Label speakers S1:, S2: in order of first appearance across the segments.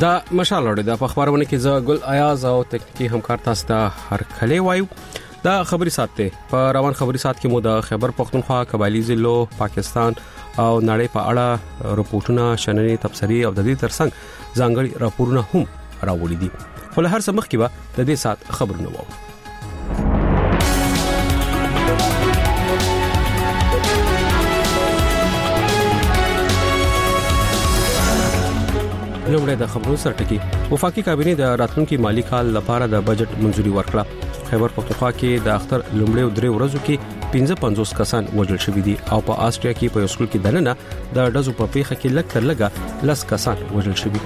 S1: دا مشال لري د خبرونه کې ز ګل ایاز او تکنیکی همکار تاسو ته هر کله وایو دا خبري ساتي په روان خبري سات کې مو د خیبر پختونخوا قبایلی ضلعو پاکستان او نړۍ په اړه رپورټونه شننې تبصري او د دې ترڅنګ ځانګړي راپورونه هم راوړي دي خو له هر څه مخکې به د دې سات خبرونه وو لومړی د خبرو سرټکی وفاقي کابینه د راتلونکي مالی کال لپاره د بجټ منځوري ورکړه خیبر پختونخوا کې د اختر لومړی 3 ورځو کې 55 کسان وژل شوي دي او په آسټریا کې په سکول کې دننه د ډزو په پیښه کې لږ تر لږه 10 کسان وژل شوي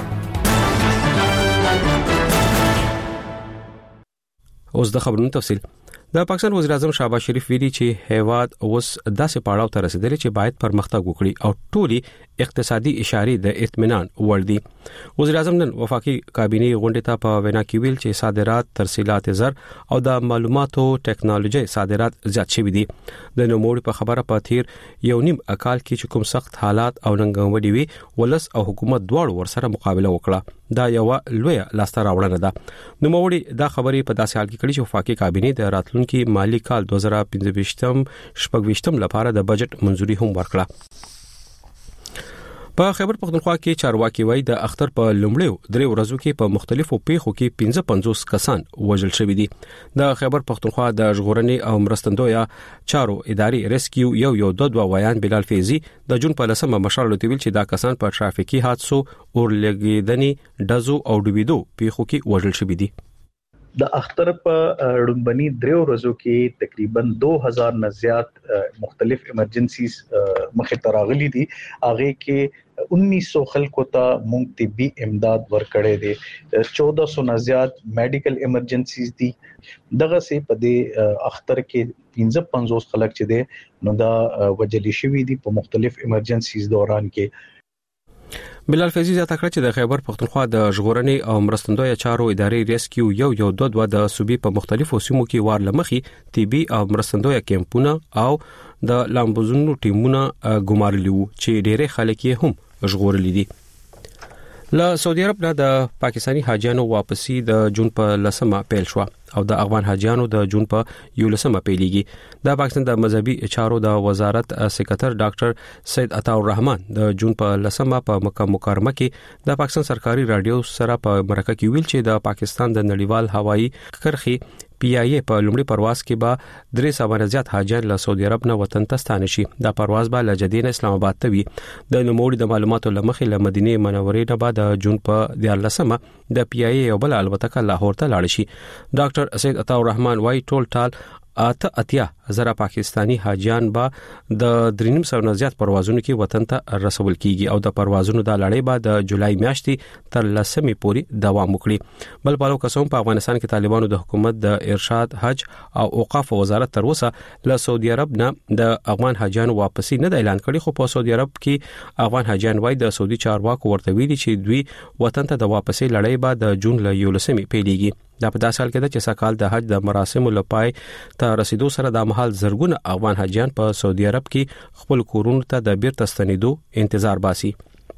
S1: اوس د خبرونو تفصیل د پاکستان وزیر اعظم شهباز شریف ویلي چې هیواد اوس داسې پړاو ته رسیدلی چې باید پرمختګ وکړي او ټولي اقتصادي اشارې د اطمینان وړ دي وزیر اعظم نن وفاقي کابینه غونډه ته په وینا کې ویل چې صادرات ترسیلات زر او د معلوماتو ټیکنالوژي صادرات زیات شوي دي د نوموړي په خبره په تیر یو نیم اکال کې چې کوم سخت حالات او ننګونې وي ولس او حکومت دواړو ورسره مقابله وکړه دا یو لوی لاسته راوړنه ده نوموړي دا خبرې په داسې حال کې کړي چې وفاقي کابینه د راتلونکي مالی کال 2025 لپاره د بجټ منځوري هم ورکړه په خیبر پختونخوا کې چارواکي وایي د اختر په لومړیو 3 ورځو کې په مختلفو پیښو کې 55 کسان وژل شوي دي د خیبر پختونخوا د ژغورنې او مرستندویا چارو اداري ریسکیو یو دوه ویان بلال فیضی د جون په لسمه مشال لوتیل چې دا کسان په ترافیکي حادثو اور لګیدنې دزو او ډوبېدو پیښو کې وژل شوي دي
S2: د اختر په ډومبني 3 ورځو کې تقریبا 2000 نه زیات مختلف ایمرجنسیز مخه تراغلي دي هغه کې 1900 خلکو ته مونږ طبي امداد ورکړې دي 1400 نه زیات میډیکل ایمرجنسیز دي دغه سي په دې اختر کې 55 خلک چې دي نو دا وجلی شوی دي په مختلف ایمرجنسیز دوران کې
S1: بلال فیضی زیاته کړ چې د خیبر پختونخوا د ژغورنې او مرستندوی چارو اداري ریسکیو یو دوه د صوبې په مختلفو سیمو کې وار لمخي طبي او مرستندوی کیمپونه او د لامبوزونو ټیمونه ګمارلي وو چې ډېر خلک یې هم ژغورلي دي له سعودي عرب نه د پاکستانی حاجیانو واپسی د جون په لسمه پیل شو او د افغان حاجیانو د جون په 11مه پیلېږي د پاکستان د مذهبي چارو د وزارت سکرټر ډاکټر سید عطا الرحمن د جون په لسمه په مکه مکرمه کې د پاکستان سرکاري رادیو سره په مرکه کې ویل چې د پاکستان د نړیوال هوایی کرخي پی آی ای په لومړي پرواز کې به 300 زیات حاجیان له سعودي عرب نه وطن ته ستانه شي دا پرواز به له جدین اسلام آباد ته وي د نوموړي د معلوماتو لمخې له مدینه منورې نه بعد جون په 14مه د پی آی ای یو بل الوتکه لاهور ته لاړ شي ډاکټر سید عطا الرحمن وايي ټول ټال اتیا زره پاکستانی حاجیان با د 300 زیات پروازونو کې وطن ته رسول کیږي او د پروازونو د لړۍ بعد د جولای میاشتې تر لسمې پورې دوام وکړي بل پالو قسم په افغانستان کې طالبانو د حکومت د ارشاد حج او اوقاف وزارت تر اوسه له سعودي عرب نه د افغان حاجیانو واپسی نه اعلان کړي خو په سعودي عرب کې افغان حاجیان وايي د سعودي چارواکو ورته ویلي چې دوی وطن ته د واپسی لړۍ بعد د جون له 11مې پیلېږي دا په داسې حال کې ده چې سکهال د حج د مراسمو لپاره ته رسیدو سره د مهال زرګونه افغان حاجیان په سعودي عرب کې خپل کورونو ته د بیرته ستنېدو انتظار باسي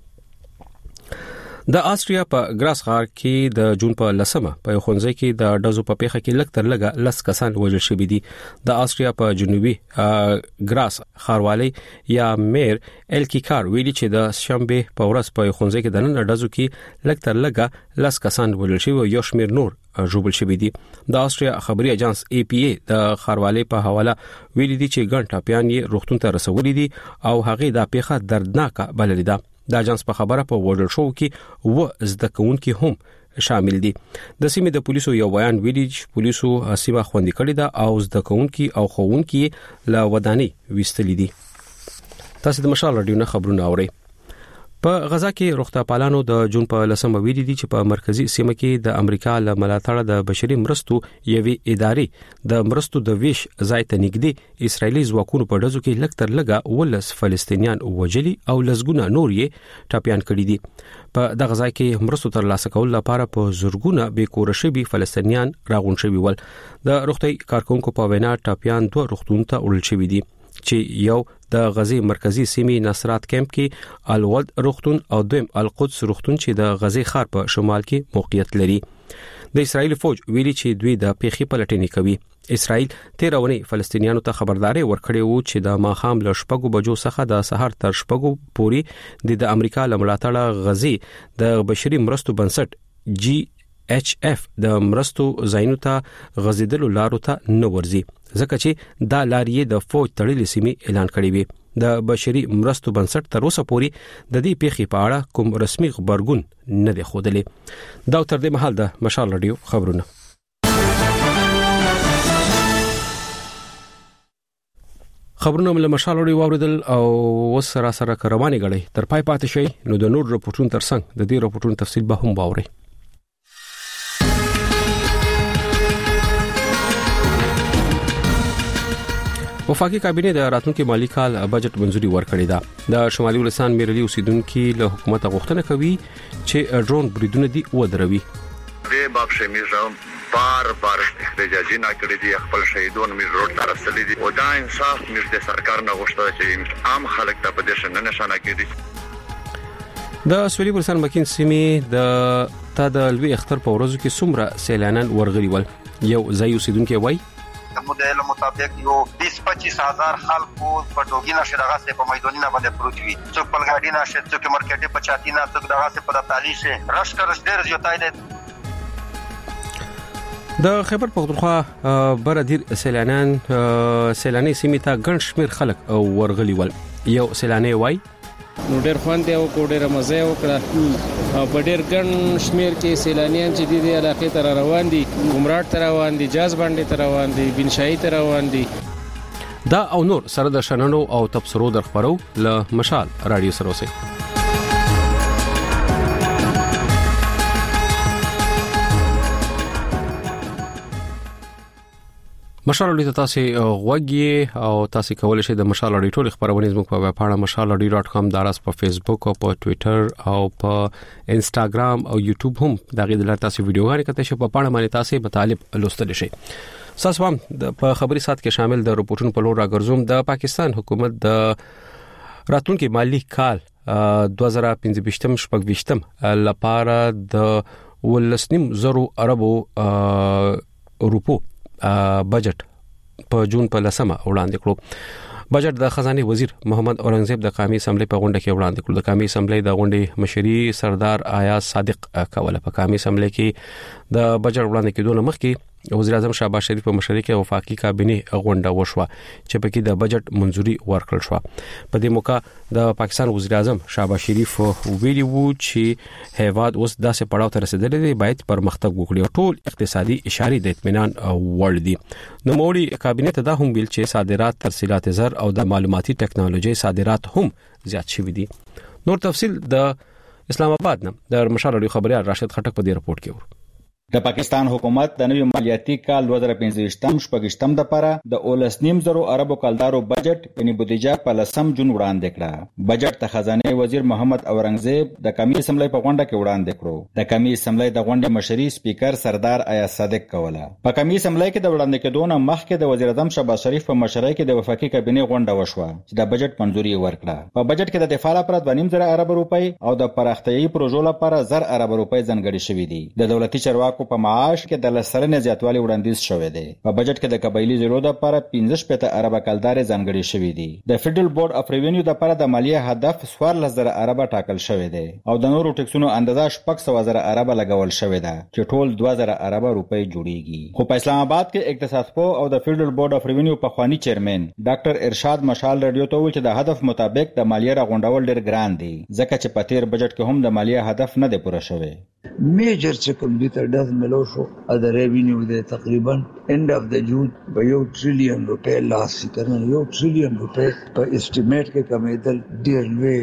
S1: د آسټریا په ګراس ښار کې د جون په لسمه په خونځي کې د ډزو په پیښه کې لږ تر لږه 10 کسان وژل شوي دي د آسټریا په جنوبي ګراس ښاروالي یا میر الکی کار ویلي چې د شنبه په ورځ په خونځي کې د نن ډزو کې لږ تر لږه 10 کسان وژل شوي او یو شمېر نور ژوبل شوي دي د آسټریا خبري اژانس ای پی ای د ښاروالي په حواله ویلي دي چې ګڼ ټاپیان یې روغتون ته رسولي دي او هغه د پیښه دردناکه بللې ده د اژانس په خبره په وډل شو کې و زده کوونکي هم شامل دي د سیمې د پولیسو یو بیان ویلي چې پولیسو سیمه خوندي کړې ده او زده کوونکي او خوونکي له ودانۍ وستلې دي تاسو د مشال رادیو نه خبرونه اورئ په غزا کې روغتیاپالانو د جون په لسمه ویلي دي چې په مرکزی سیمه کې د امریکا له ملاتړ د بشري مرستو یوې ادارې د مرستو د ویش ځای ته نږدې اسرایلی ځواکونو په ډزو کې لږ تر لږه ولس فلسطینیان وژلي او لسګونه نور یې ټاپیان کړي دي په دغه ځای کې مرستو تر لاسه کول لپاره په زورګونه بې کور شوي فلسطینیان راغون شوي ول د روغتي کارکونکو په وینا ټاپیان دوه روغتون ته وړل شوي دي چې یو د غزې مرکزی سیمې نصرات کیمپ کې الود روغتون او دویم القدس روغتون چې د غزې ښار په شمال کې موقعیت لري. د اسرایل فوج ویلي چې دوی د پیښې پلټنې کوي. اسرائیل 13 ونې فلسطینیانو ته خبرداري ورکړې وو چې د ماخام له شپږو بجو څخه د سحر تر شپږو پورې د امریکا له ملاتړه غزې د بشري مرستو بنسټ GHF د مرستو ځایونو ته غزیدلو لارو ته نه ورځي ځکه چې دا لارې د فوج تړلې سیمې اعلان کړې وي. د بشري مرستو بنسټ تر اوسه پورې د دې پیښې په اړه کوم رسمي خبرګون نه دی ښودلی. دا تر دې مهال د مشال رادیو خبرونه. خبرونه مله مشال وړي واوریدل او وسره سره رواني غړي تر پای پاتې شي نو د نور رپورټونو ترڅنګ د دې رپورټونو تفصیل به هم واوري. وفاقي کابینه د راتلونکي مالی کال بجټ منځوري ورکړی ده. د شمالي ولسان میرلی اوسیدونکو له حکومت غوښتنه کوي چې ډرون بریدونه دی ودروي.
S3: دې باب شمیرم بار احتجاجي نه کړی دي، خپل شهیدون مې روډ ته رسولي دي او دا انصاف مې د سرکار نه غوښتل چې عام خلک ته په دې شنه نشانه کړي.
S1: د سویلي ولسان مکین سیمې د لوی اختر په ورځو کې څومره سیلانیان ورغلي ول. یو ځای اوسیدونکو وایي
S4: مودیل مطابق یو 20-25 هزار خلکو په ډوګینا شرغه سه په میدانونه باندې پروت وي. څوک په ګاډینا شه، څوک مارکیټ په چاتینا، څوک دغه سه په تالیشه راشکرش ډیر زیاتای دي.
S1: د خیبر پختونخوا بردیر سیلانی سیمې ته ګڼ شمیر خلک ورغلي ول. یو سیلانی وایي
S5: نو ډېر خوند او ډېر مزه وکړه او په ډېر ګڼ شمیر کې سیلانیان چې د دې علاقې ته روان دي، ګمراټ ته روان دي، جاز باندې ته روان دي، بنشاهي ته روان دي.
S1: دا او نور سره د شننو او تبصرو در خبرو له مشال رادیو سره اوسئ. مشال اړیته تاسو غوږی او تاسو کولای شئ د مشال اړیټو ټول خبرونه زموږ په ویب پاڼه mashalaudio.com داراس په فیسبوک او په ټوئیټر او په انستګرام او یوټیوب هم دغه د تاسو ویډیوګانې کته شي په پاڼه باندې تاسو مطالب لوستل شي. تاسو هم په خبري سات کې شامل د رپورټونو په لور راګرځوم. د پاکستان حکومت د راتلونکي مالی کال 2025-26 لپاره د 19 اربو روپو بجټ په جون په لسمه وړاندې کړو. بجټ د خزانه وزیر محمد اورنګزیب د قومي اسمبلی په غونډه کې وړاندې کړو. د قومي اسمبلی د غونډې مشري سردار آیاز صادق کوله. په قومي اسمبلی کې د بجټ وړاندې کېدو مخکې وزیر اعظم شهباز شریف په مشرۍ کې وفاقي کابینه غونډه وشوه چې په کې د بجټ منځوري ورکړل شو. په دې موقع د پاکستان وزیر اعظم شهباز شریف ویلي وو چې هیواد اوس داسې پړاو ته رسیدلی دی باید پرمختګ وکړي او ټول اقتصادي اشارې د اطمینان وړ دي. نو موري کابینه ته دا هم ویل چې صادرات، ترسیلات زر او د معلوماتي ټکنالوژي صادرات هم زیات شوي دي. نور تفصیل د اسلام آباد نه د مشال اړیو خبريال راشد خټک په دې رپورت کې ور.
S6: د پاکستان حکومت د نوي مالیاتي کال 2025-26 لپاره د 19 اربو کلدارو بجټ یعنی بودیجه په 10 جون وړاندې کړه. بجټ ته خزانه وزیر محمد اورنګزیب د قومي اسمبلی په غونډه کې وړاندې کړو. د قومي اسمبلی د غونډې مشري سپیکر سردار آیاز صادق کوله. په قومي اسمبلی کې د وړاندې کېدو نه مخکې د وزیر اعظم شهباز شریف په مشرۍ کې د وفاقي کابینه غونډه وشوه چې د بجټ منځوري ورکړه. په بجټ کې د دفاع لپاره 2.5 ارب روپۍ او د پراختیايي پروژو لپاره 10 ارب روپۍ ځانګړي شوې دي. د دولتي چارواکو په معاش کې د لسرنه زیاتوالی وړاندیز شوې ده. په بجټ کې د قبایلی زیرو لپاره 15 ارب کلدار ځانګړي شوې دي. د فدرل بورډ اف ریوینیو لپاره د مالیه هدف 14,000 ارب ټاکل شوې ده او د نورو ټکسونو اندازه 600,000 ارب لګول شوې ده چې ټول 2000 ارب روپۍ جوړیږي. خو په اسلام آباد کې اقتصاد پو او د فدرل بورډ اف ریوینیو په خواني چیرمن ډاکټر ارشاد مشال رادیو ته ویل چې د هدف مطابق د مالیه راغونډول ډېر ګران دي ځکه چې په تیر بجټ کې هم د مالیه هدف نه دی پوره شوی.
S7: Major computer does melosho at the revenue de takriban end of the June by $1 trillion last year. $1 trillion per estimate ke kamedal dear way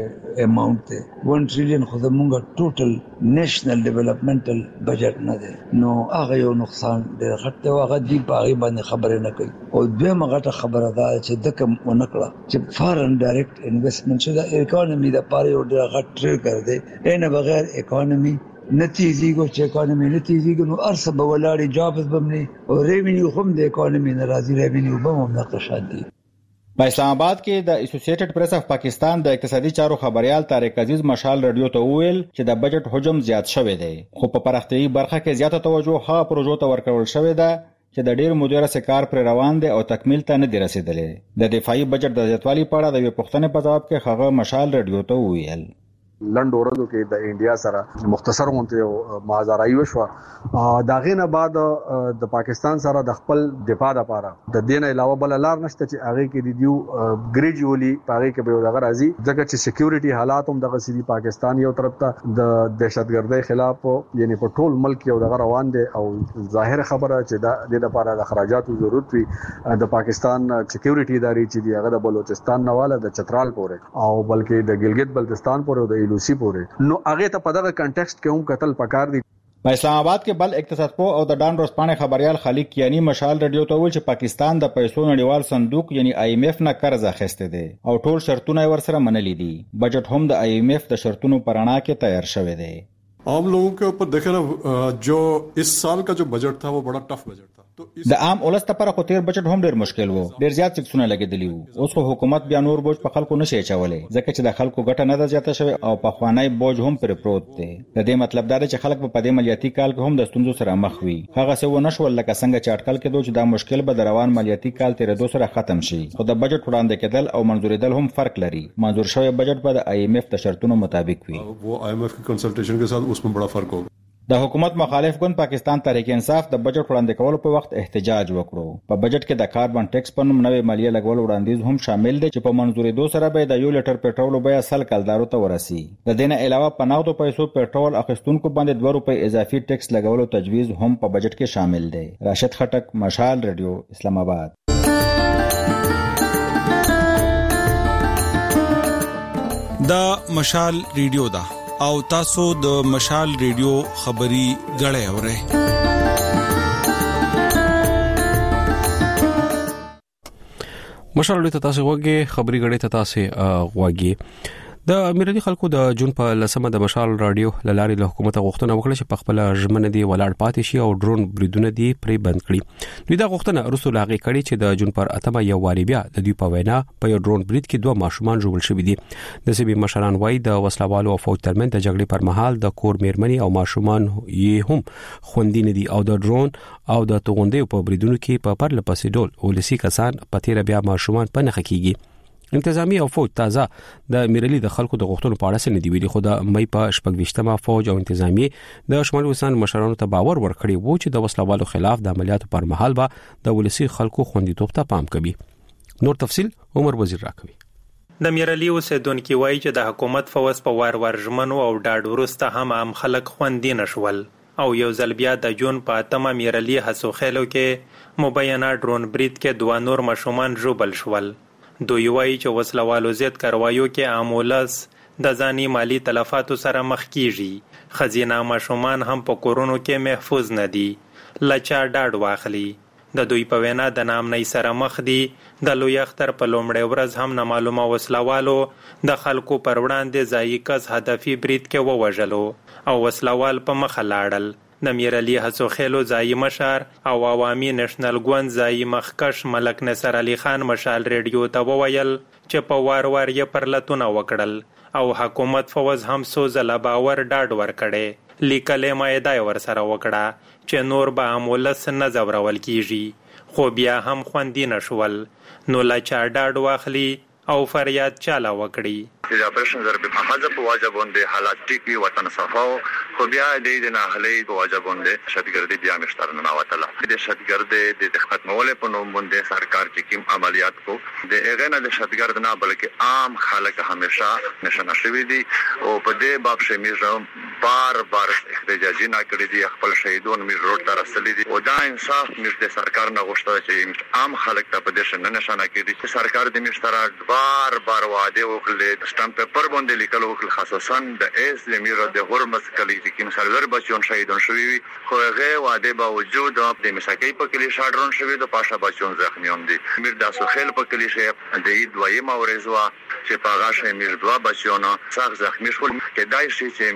S7: amount hai. 1 trillion khudamunga total national developmental budget na de. No aga yo nuqsan de khatte wa gadi bagi bane khabare na kai. O dve magata khabara da che dakam onakla che foreign direct investment che da economy da pare o de khat trade kar de. Ena bagair economy نتیجی کو چې اکانومي نتیجی کو نو ارسه بولاړي جابز بمني او ریوینیو هم د اکانومي ناراضي ریوینیو به هم نقشات دي.
S6: په اسلام آباد کې د اسوسییټډ پریس اف پاکستان د اقتصادي چارو خبريال طارق عزیز مشال رادیو ته وویل چې د بجټ حجم زیات شوی دی، خو په پراختیایي برخه کې زیاته توجه هغه پروژو ته ورکول شوې ده چې د ډیر مودې سره کار پر روان دي او تکمیل ته نه دي رسیدلې. د دفاعي بجټ د زیاتوالي په اړه د یو پوښتنې په جواب کې هغه مشال رادیو ته وویل
S8: لنډ ورځو کې د انډیا سره مختصر غونډه مازارای وشو. دا غینه بعد د پاکستان سره د خپل دفاع لپاره د دین علاوه بل لار نشته چې هغه کې د دیو ګریجوالي هغه کې به دغه راځي ځکه چې سکیورټي حالات هم دغه سړي پاکستان یو طرف ته د دهشتګردۍ خلاف یعنی په ټول ملک یو دغه روان دي او ظاهر خبره چې د لپاره د خراجاتو ضرورت وي. د پاکستان سکیورټي ادارې چې دی هغه د بلوچستان نواله د چترال پورې او بلکې د ګلګت بلتستان پورې او لوسی پورې نو هغه ته په دغه کنټیکسټ کې هم قتل پکار دي.
S6: په اسلام آباد کې بل اقتصادپو او د ډان روسپانې خبريال خالد کیانی مشال رادیو ته ویل چې پاکستان د پیسو نړیوال صندوق یعنی IMF نه قرض اخیسته دي او ټول شرطونه ورسره منلي دي. بجټ هم د IMF د شرطونو پرانا کې تیار شوی دی.
S9: عام लोगों के ऊपर देखे ना जो इस साल का जो बजट था वो बड़ा टफ बजट था.
S6: د عام اولس لپاره خو تیر بجټ هم ډیر مشکل وو، ډیر زیات ټکسونه لګیدلی وو. اوس خو حکومت بیا نور بوج په خلکو نشي چولې ځکه چې د خلکو ګټه نه ده زیاته شوی او په خوانای بوج هم پر پروت دی. د دې مطلب دا دی چې خلک په دې مالیاتي کال کې هم د ستونزو سره مخ وي. هغه څه و نشول لکه څنګه چې اټکل کېدو چې دا مشکل به د روان مالیاتي کال تیرېدو سره ختم شي. خو د بجټ وړاندې کېدل او منظورېدل هم فرق لري. منظور شوی بجټ به د IMF د شرطونو مطابق وي.
S9: वो IMF की कंसल्टेशन के साथ उसमें बड़ा फर्क होगा.
S6: د حکومت مخالف ګوند پاکستان تحریک انصاف د بجټ وړاندې کولو په وخت احتجاج وکړو. په بجټ کې د کاربن ټیکس په نوم نوې مالیه لګول وړاندیز هم شامل دی چې په منظورېدو سره به د 1 لیټر پېټرول بیه 100 کلدارو ته ورسي. د دې نه علاوه په نغدو پیسو پېټرول اخیستونکو باندې 2 روپۍ اضافي ټیکس لګولو تجویز هم په بجټ کې شامل دی. راشد خټک، مشال رادیو، اسلام آباد.
S10: دا مشال ریډیو دا او تاسو د مشال ریډیو خبري غړې اورئ.
S1: مشال ریډیو ته تاسو وګورئ، خبري غړې ته تاسو وګورئ. د امیرالي خلکو د جون په لسمه د مشال رادیو لاري له حکومت غوښتنه وکړه چې په خپل ژمنه دی ولاړ پاتې شي او ډرون بریدونه دی پرې بند کړي. دوی دا غوښتنه رسول هغه کړي چې د جون پر اتمه یو واری بیا د دوی په وینا په یو ډرون برید کې 2 ماشومان ژوبل شوي دي. د سیمې مشران وایي د وسلوالو او فوج ترمن د جګړې پر مهال د کور میرمنې او ماشومان یې هم خوندي نه دي او د ډرون او د توغندې په بریدونو کې په پرله پسې ډول ولسی کسان په تیر بیا ماشومان په نخ کېږي. انتظامی او فوج تازه د میرالي د خلکو د غوښتنو په اړه څه نه دی ویلي، خو د مې په 28مه فوج او انتظامی د شمالي وزارت مشرانو ته باور ورکړی وو چې د وسلوالو خلاف د عملیاتو پر مهال به د ولسی خلکو خوندیتوب ته پام کوي. نور تفصيل عمر وزیر راکوي.
S11: د میرالي اوسیدونکو وایي چې د حکومت فوز په وار ژمنو او ډاډ ورسته هم عام خلک خوندي نشول او یو ځل بیا د جون په اتمه میرالي هڅو خېلو کې مبینه ډرون برید کې 2 نور ماشومان ژوبل شول. دوی وایي چې وسلوالو زیات کاروایو کې عامولس د ځاني مالی تلفاتو سره مخ کیږي. خزینه ماشومان هم په کورونو کې محفوظ نه دي. لچا ډاډ واخلي. د دوی په وینا د نامنۍ سره مخ دي. د لوی اختر په لومړۍ ورځ هم نامعلومه وسلوالو د خلکو پر وړاندې ځایي کس هدفي برید کې ووژلو او وسلوال په مخه لاړل. د میرالي هڅو خېلو ځایي مشر او عوامي نېشنل ګوند ځایي مخکش ملک نصر علي خان مشال ریډیو ته وویل چې په وار یې پرلتونه وکړل او حکومت فوز هم څو ځله باور ډاډ ورکړی. لیکلې معاهده ورسره وکړه چې نور به عامولس نه ځورول کیږي، خو بیا هم خوندي نشول. نو لا چا ډاډ واخلي او فریاد چاله وکړي.
S3: د اپریشن ضرب محاذ په واجب باندې حالات ټیکی وطن صفاو خو بیا د نه هلي په واجب باندې شتګردي بیا مشتر نه وتله. د شتګردي د ختمولې په نوم باندې سرکار چې کوم عملیات کو د اغنه د شتګرد نه بلکې عام خلک همیشه نشنه شوی دي او په دې باب شمیرم بار احتجاجي نه کړی دي. خپل شهیدون می روډ ته رسلي دي او دا انصاف مش د سرکار نه غوښتل چې عام خلک ته په دې شنه نشانه کړي چې سرکار د مشترک بار وعده وکړي. سٹامپ پیپر باندې لیکلو خصوصا د ایس لمیر د هرمز کلی چې کوم سرور بچون شهیدون شوی خو هغه وعده باوجود د مساکۍ په کلی شاډرون شوی د پاشا بچون زخمیون دي. میر د سوخیل په کلی شه د دویمه ورځوا چې په هغه شه میر 2 بچون سخت زخمی شول. کدای شي چې میر د وزیر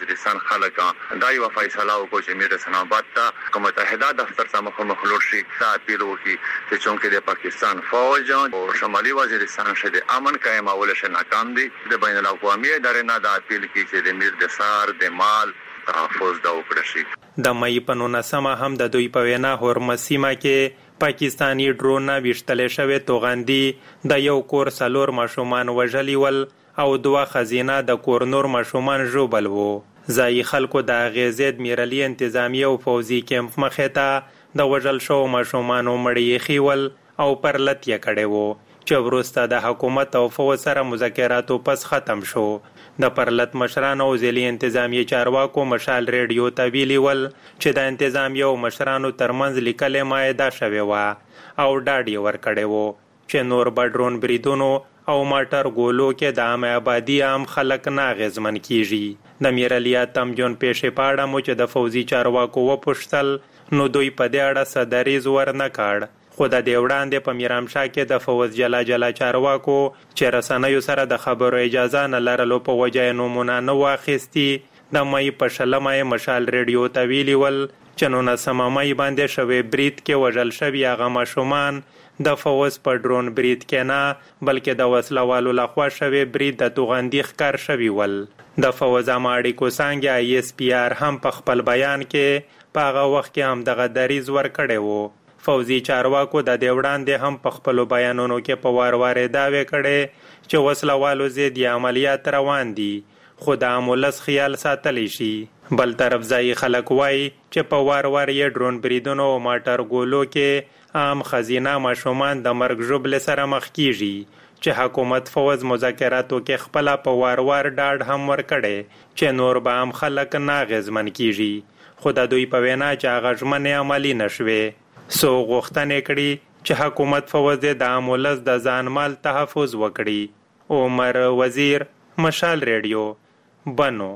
S3: وزیرستان خلک دا یو فیصله وکړي چې میر اسلام آباد ته کوم متحده دفتر ته مخلوط شي دا اپیل وکړي چې چونکه د پاکستان فوج او شمالي وزیرستان شته امن قائمول شي ناکام دي د بین الاقوامي ادارې نه دا اپیل کوي چې د میر د سار د مال تحفظ دا وکړي شي.
S11: د مې په 19 هم د دوی په وینا هورمسیما کې پاکستانی ډرون وشتل شوی توغندي د یو کور سلور ماشومان وژلی ول او 2 خزینه د کور نور ماشومان ژوبل وو. ځای خلکو د غزید میرلی انتظامی او فوزي کیمپ مخه ته د وژل شو ماشومان مړی خېول او پرلت یې کړي وو چې ورسته د حکومت او فوج سره مذاکراتو پس ختم شو. د پرلت مشرانو او ځلي انتظامی چارواکو مشال ریډیو ته ویلي ول چې د انتظامی او مشرانو ترمنځ لیکلې مایده شوې وه او ډاډ یې ورکړی وو چې نور به ډرون بریدونو او ماټر ګولو کې د عام آبادي عام خلک نه اغېزمن کیږي. د میرالیا تمجون پیښې په اړه مو چې د فوزي چارواکو وپوښتل نو دوی په دې اړه څه دریځ ورنه کړ. خو د دې وړاندې په میرامشاه کې د فوز جلا چارواکو چې رسنیو سره د خبرو اجازه نه لرلو په وجه یې نومونه نه واخیستي. د مې په 20 مشال ریډیو ته ویلي ول چې 19 مې باندې شوی برید کې وژل شوي هغه ماشومان د فوز په ډرون برید کې نه بلکې د وسلوالو لخوا شوی برید د توغندي ښکار شوي ول. د فوز اړیکو څانګه ISPR هم په خپل بیان کې په هغه وخت کې هم دغه دریځ ورکړی وو. فوزي چارواکو د دې وړاندې هم په خپلو بیانونو کې په وار دعوې کړې چې وسلوالو ضد عملیات روان دي خو د امولس خیال ساتلی شي. بل طرف ځای خلک وایي چې په وار یې ډرون بریدونو او ماټر ګولو کې عام خزینه ماشومان د مرګ ژوبلې سره مخ کیږي چې حکومت فوز مذاکراتو کې خپل په وار ډاډ هم ورکړي چې نور به عام خلک نه اغېزمن کیږي. خو د دوی په وینا چې هغه ژمنې عملي نشوي. سو غوښتنې کړي چې حکومت فوز د امولس د ځان مال تحفظ وکړي. عمر وزیر، مشال ریډیو، بنو.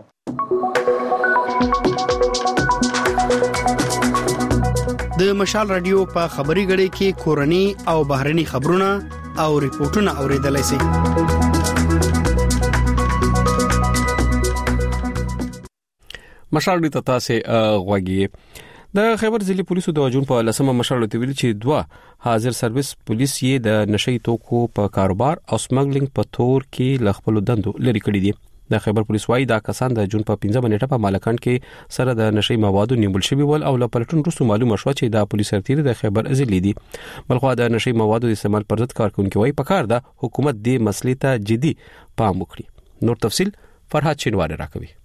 S12: د مشال ریډیو په خبري غړي کې کورني او بهرني خبرونه او ریپورتونه اوریدلای شئ.
S1: مشال ریډیو تاسو غوږی. د خیبر ضلع پولیسو د جون په 10 مشال ته ویل چې 2 حاضر سرویس پولیس یې د نشئی توکو په کاروبار او سمګلینګ په تور کې لخپل دندو لري کړی دي. د خیبر پولیس وايي دا کسان د جون په 15 نیټه په مالکان کې سره د نشئی موادو نیول شوی ول او له پلټون وروسته معلومه شو چې د پولیس سرتیر د خیبر ضلع دي. بلخو د نشئی موادو استعمال پر ضد کارکونکو وايي پکار ده حکومت دې مسلې ته جدي پام وکړي. نور تفصيل فرحات شینواری راکوي.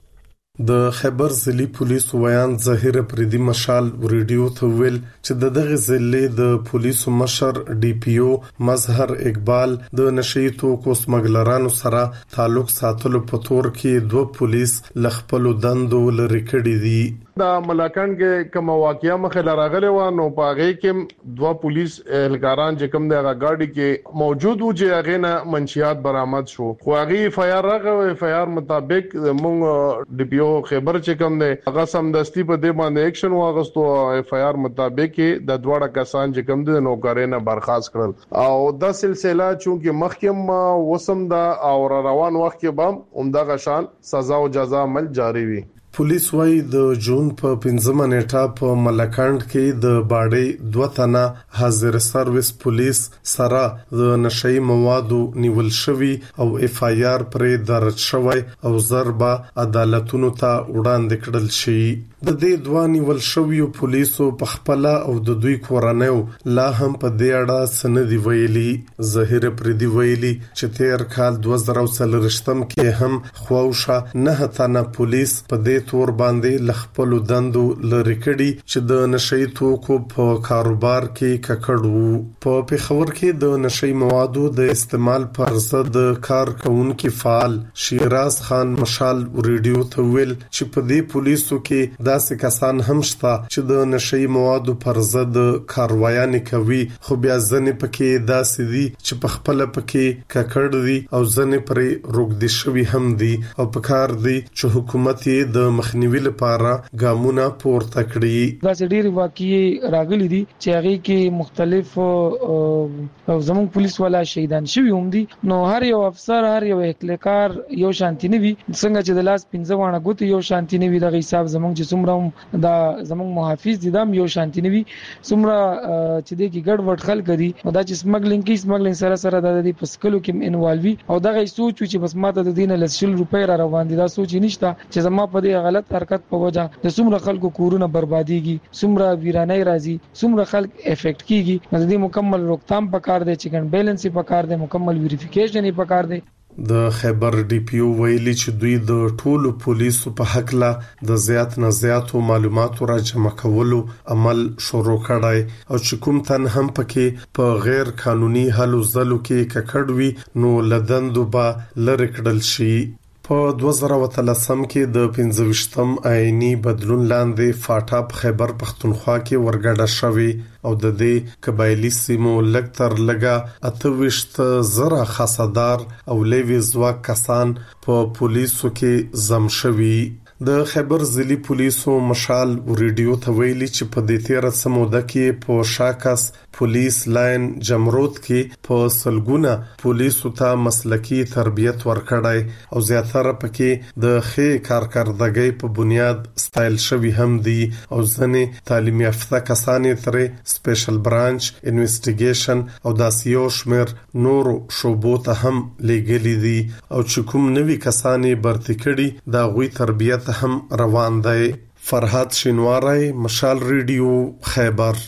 S13: د خیبر ضلع پولیس ویان ظاهر پردي مشال ریډیو ته ویل چې دغه ضلع د پولیسو مشر DPO مظهر اقبال د نشئی توکو سمګلرانو سره تعلق ساتلو په تور کې 2 پولیس لخپل دندو لري کړی دي.
S14: دا ملاکان کې کوم واقعیا مخه لراغله و نو پاغه کې 2 پولیس اهلکاران چې کوم دغه گاډي کې موجود و چې هغه نه منشيات برآمد شو. خو هغه FIR راغو FIR مطابق موږ DPO خبر چې کوم دی هغه سمدستي په دې باندې اکشن واغستو. FIR مطابق د دوړه کسان چې کوم دي نوکرینه برخاست کړل او دا سلسله چونکه مخکې وسم دا او روان وخت کې بم عمدغه شان سزا او جزا عمل جاری وي.
S13: پولیس وايي د جون په 15 نیټه په ملکانډ کې د باډي 2 تنه حاضر سرویس پولیس سره د نشئی موادو نیول شوی او FIR پرې درج شوی او ضربه عدالتونو ته وړاندې کړل شي. د دې 2 نیول شوی پولیسو په خپل او د دوی کورنیو لا هم په دې اړه سندې ویلي. ظاهر پردي ویلي چې تیر کال 2023 کې هم خواوشه 9 تنه پولیس په دې تور باندې لخپل دندو لری کړي چې د نشئی توکو په کاروبار کې ککړو. په پیښور کې د نشئی موادو د استعمال پر ضد کارکونکو فعال شیراز خان مشال ریډیو ته ویل چې په دې پولیسو کې داسې کسان هم شته چې د نشئی موادو پر ضد کاروایانې کوي خو بیا ځنې پکې داسې دي چې په خپل پکې ککړ دي او ځنې پرې روغدي شوی هم دي او پکار دي چې حکومت یې د مخنیوي لپاره ګامونه پورته کړي.
S15: دا ډېری واقعي راغلي دي چې هغه کې مختلف زموږ پولیس والا شهیدان شوی هم دي. نو هر یو افسر هر یو اهلکار یو شانتی نه وي څنګه چې د لاس 15 وانه ګوت یو شانتی نه وي د حساب زموږ چې څومره دا زموږ محافظ دي دام یو شانتی نه وي څومره چې د کی ګډ وډ خلک دي او دا چې سمګلینګ سره سره د دې پسکلو کې انوالوي او دا غي سوچ چې بس ماته د دینه لسل روپۍ را روان دي دا سوچ نشته چې زما په دې غلط حرکت په وجه د څومره خلکو کورونه برباديږي څومره ویرانۍ راځي څومره خلک افیکټ کیږي د دې مکمل روکتام پکار دی چیکن بیلنس پکار دی مکمل ویریفیکیشن پکار دی.
S13: د خیبر ډي پی او ویلي چې دوی د ټولو پولیسو په حق لا د زیات نه زیاتو معلوماتو را جمع کولو عمل شروع کړای او چې کوم تن هم پکې په غیر قانوني هلو ځلو کې ککړوي نو لدندو با لری کړل شي. په 2013 کې د 25م آئینی بدلون لاندې فاټا په خیبر پختونخوا کې ورګډه شوی او د دې قبایلی سیمو لکتر لګا 28 زره خاصدار او لیوی زواک کسان په پولیسو کې زم شوی. د خیبر ضلعي پولیسو مشال ریډیو ته ویلي چې په دې 13 موده کې په شاکس پولیس لاین جمرود کې په سلګونه پولیسو ته مسلکی تربیت ورکړای او زیاتره پکې د ښه کارکردګۍ په بنیاد ستایل شوی هم دي او ځنې تعلیم یافته کسان ترې سپیشل برانچ انویسټیګیشن او داسیو شمیر نورو شوبو ته هم لګلې دي او چې کوم نوي کسان برتی کړي دا غوي تربیت هم روان دی. فرحات شینواری مشال ریډیو خیبر.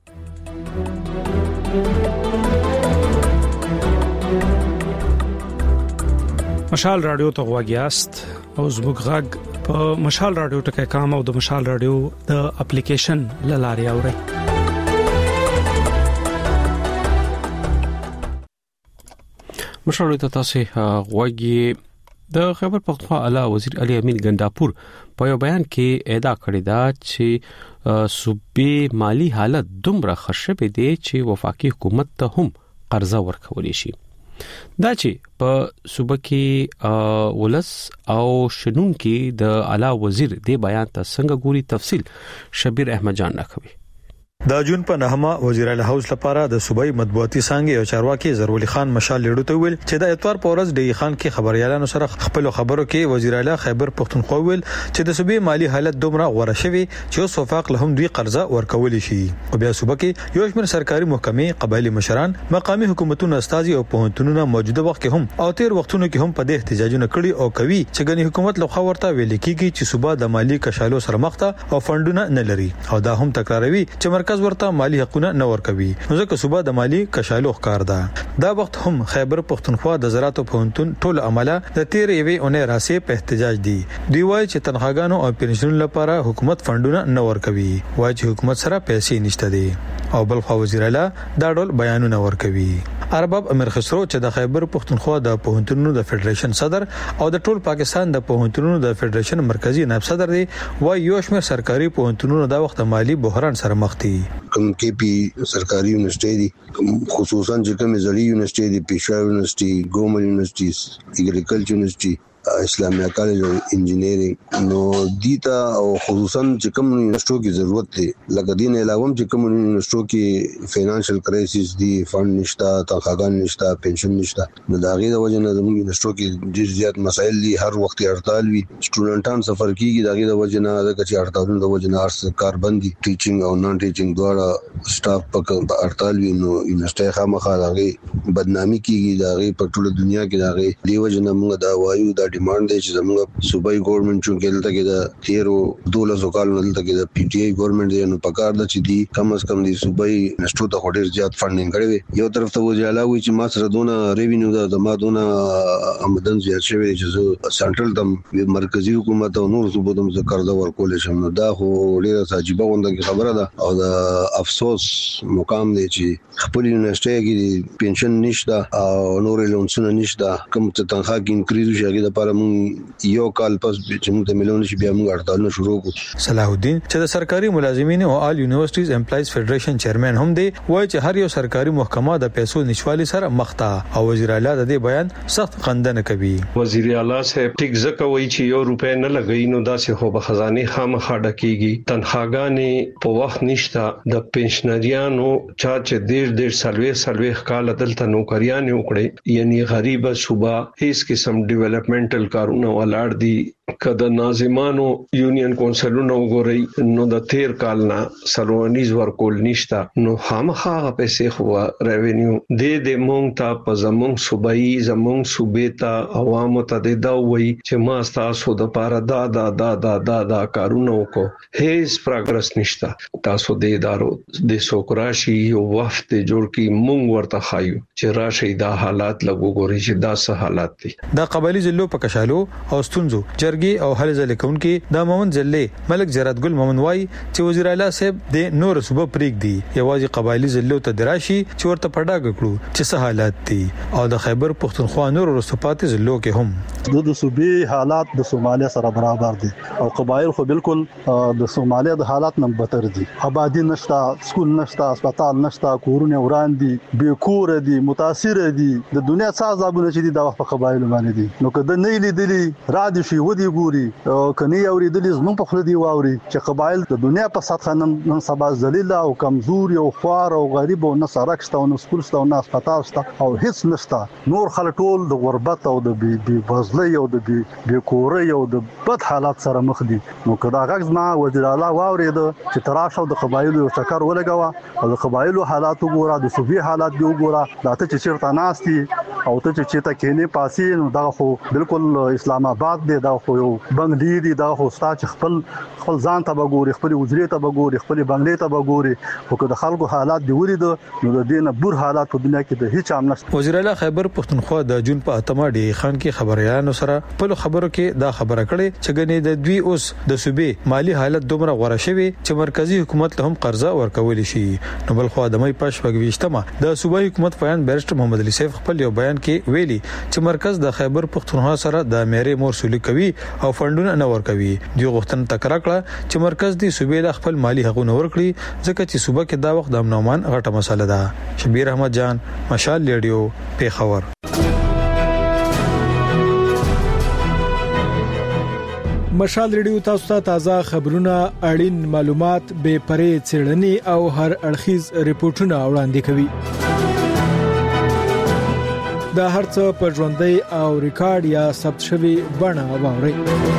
S16: مشال رادیو ته غواګیاست او زموږ غږ په مشال رادیو ټکي کام او د مشال رادیو د اپلیکیشن لاري اوري.
S1: مشال ته تاسو غواګي د خیبر پختونخوا اعلی وزیر علي امین ګنداپور په یو بیان کې اعلان کړی دا چې صوبې مالی حالت دومره خراب دي چې وفاقي حکومت ته هم قرضه ورکول شي. دا چې په صوبه کې ولس او شنون کې د اعلی وزیر دی بیان ته څنګه ګوري تفصیل شبیر احمد جان نکوي.
S17: د جون په نهمه وزیر اعلی هاوس لپاره د صوبایي مطبوعاتي څنګه او چارواکي ضروري خان مشال لیډو ته ویل چې د اتوار په ورځ د خان کې خبريالانو سره خپل خبرو کې وزیر اعلی خیبر پختونخوا ویل چې د صوبې مالی حالت دومره غوړه شوی چې وفاق له هم دوی قرضه ورکول شي او بیا صوبه کې یو شمېر سرکاري محکمې قبایلی مشران مقامي حکومتونو استازي او پوهنتونونو موجوده وخت کې هم او تیر وختونو کې هم په دې احتجاجونه کړي او کوي چې ګنې حکومت له خوا ورته ویل کېږي چې صوبه د مالی کشالو سره مخ ته او فندونه نه لري او دا هم تکراروي چې مرکز ورته مالی حقونه نه ورکوي نو ځکه صوبه د مالی کشالو ښکار ده. دا وخت هم خیبر پختونخوا د زراعت پوهنتون ټول عمله د تیر یوې اونۍ راسې په احتجاج دي. دوی وایي چې تنخواګانو او پنشنونو لپاره حکومت فندونه نه ورکوي وایي چې حکومت سره پیسې نشته دي او بل خو وزیر اعلی دا ډول بیانونه ورکوي. ارباب امیر خسرو چې د خیبر پختونخوا د پوهنتونونو د فدریشن صدر او د ټول پاکستان د پوهنتونونو د فدریشن مرکزی نائب صدر دی وایي یو شمېر سرکاري پوهنتونونو دا وخت مالی بحران سره مخ دي.
S18: پی سرکاري یونیورسيټي دي خصوصا چې کوم زړی یونیورسيټي دي پېښور یونیورسيټي ګومل یونیورسيټي اګریکلچر یونیورسيټي اسلامي کالج انجینیرینګ نو دیتا او خصوصا چې کوم یونیورسيټو کې ضرورت دی لکه دین علاوه چې کوم یونیورسيټو کې فینانشل کرایسس دی فند نشتا تنخواګان نشتا پنشن نشتا نو دا غي د وجه نه زموږ یونیورسيټو کې ډېر زیات مسایل دي هر وخت هړتال وي سټوډنټان سفر کیږي دا غي د وجه نه د کچې هړتالونو د وجه نه هر کار بندي ټیچینګ او نان ټیچینګ دواړه سټاف په هړتال وي نو یونیورسيټي خامخا دا غي بدنامي کیږي دا غي په ټوله دنیا کې دا غي دی وجه نه موږ دا وایو دا ډیماند دی چې زموږ صوبایي ګورنمنت چې دلته کې د تیرو 12 کالونو دلته کې د پی ټی آی ګورنمنت دی نو پکار د چې دی کم از کم دی صوبایي انسټیټیوټ ته ډېر زیات فندینګ کړی یو طرف ته وځي علاوه چې ما سره دونه ریوینیو د ما دونه آمدن زیات شوی چې سنټرل تم مرکزی حکومت او نور صوبو تم قرضه ورکول شم نو دا خو ډېر عجیبه غونډه خبره ده او د افسوس مقام دی چې خپل یونیورسيټي کې پنشن نشته او نور لونسونه نشته کوم څه تنخواه کې انکریز شي هغه د لپاره موږ یو کال پس چې موږ ته مليون شي بیا موږ هړتال شروع کړو.
S17: صلاح الدین چې د سرکاري ملازمینو او آل یونیورسيټیز امپلایز فدریشن چیرمن هم دی وایي چې هر یو سرکاري محکمه د پیسو نشوالي سره مخ ته او وزیر اعلی د دې بیان سخت خندنه کوي.
S19: وزیر اعلی صاحب ټیک ځکه وایي چې یو روپې نه لګي نو داسې خو به خزانه خامخا ډکیږي. تنخواګانې په وخت نشته. د پنشنریانو چا چې ډېر سلوي کال دلته نوکریان وکړي یعنی غریب صوبه هیڅ قسم ډیولپمنټل کارونه ولاړ دي. کله ناظمانو یونین کونسلونو وګوري نو د 13 کال نه سرونیز ورکول نشته نو خامخا پیسې خو ریوینیو د مونږ ته په زمونږ صوبایي زمونږ صوبې ته عوامو ته دا وایي چې ما تاسو د پاره دا کارونه وکړو هیڅ پروګرس نشته. تاسو د ادارو د سوکراشي یو وخت جوړ کی مونږ ورته خایو چې راشي دا حالات لګو ګوري چې دا څه حالات دي.
S17: د قبایلی ضلعو په کشالو او ستونزو جرګي او هلې ځلې کونکي د مومن ضلع ملک جرات ګل مومن وای چې وزیر اعلی صاحب د نور صوبه پریک دی یوازې قبایلی ضلعو ته دراشي چې ورته پډاګ کړو چې څه حالات دي او د خیبر پختونخوا نور رستپاتې ضلعو کې هم
S20: د صوبې حالات د سومالیا سره برابر دي او قبایل خو بالکل د سومالیا د حالات نه بدتر دي. آبادی نشته، سکول نشته، هسپتال نشته، کورونه وران دي، بې کور دي، متاثر دي. د دنیا څه عذابونه چې دي دا وخت په قبایل باندې دي. نو کله نه لیدلې را دي شي ودی ګوري کني اوریدلې زمون په خله دی واوري چې قبایل د دنیا په سطح نن سبا ذلیل او کمزور او خوار او غریب او نه سرکشته او نه سکول شته او نه هسپتال شته او هیڅ نشته. نور خلک ټول د غربت او د بي بزلۍ او د بي کوري او د بد حالات سره مخ دي. نو کدا غږ ما وزیر اعلی واورید چې تراشه د قبایل یو چکر ولګوا او د قبایل حالات وګوره د صوبې حالات دی وګوره دا ته چې چیرته ناشتي او ته چې ته کېنه پاسې نو دا خو بالکل اسلام آباد دی دا خو یو بنگلې دي دا خو ستا چې خپل ځان ته وګوري خپل وزري ته وګوري خپل بنگلې ته وګوري خو که د خلکو حالات دی ورید نو د دینه بور حالات په دنیا کې د هیڅ عام نشته.
S17: وزیر اعلی خیبر پختونخوا د جون په اتمه ډی خان کې خبريالانو سره په خبرو کې دا خبره کړې چې ګنې د دوی اوس د صوبې مالی حالت دومره غوړه شوی چې مرکزی حکومت له هم قرضه ورکول شي. نو بل خو د مې پښ وګويشتمه د صوبایي حکومت بیان بیرسټر محمد علي سیف خپل یو بیان کې ویلي چې مرکز د خیبر پختونخوا سره د میرې مور سولې کوي او فندونه نه ورکوي. دوی غوښتنه تکرار کړه چې مرکز دی صوبې له خپل مالی حقوق ورکړي ځکه چې صوبه کې دا وخت د امنومان غټه مسله ده. شبیر احمد جان مشال ریډیو پیښور.
S21: مشال ریډیو تاسو ته تازه خبرونه اړین معلومات به پرې څېړنې او هر اړخیز ریپورتونه وړاندې کوي. دا هرڅه په ژوندۍ او ریکارډ یا ثبت شوی بڼه واوري.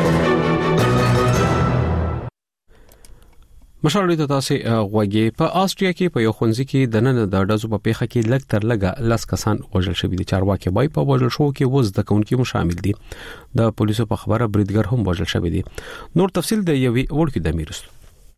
S1: مشال ریډیو تاسو غوږی په آستریا کې په یو خونځي کې د نن د ډزو په پیښه کې لږ تر لږه لاس کسان وژل شوی دي. چارواکي وایي په وژل شو کې وز د کونکي مو شامل دي. د پولیسو په خبره بریدګر هم وژل شوی دي. نور تفصیل د یوې وړکې د میرستو.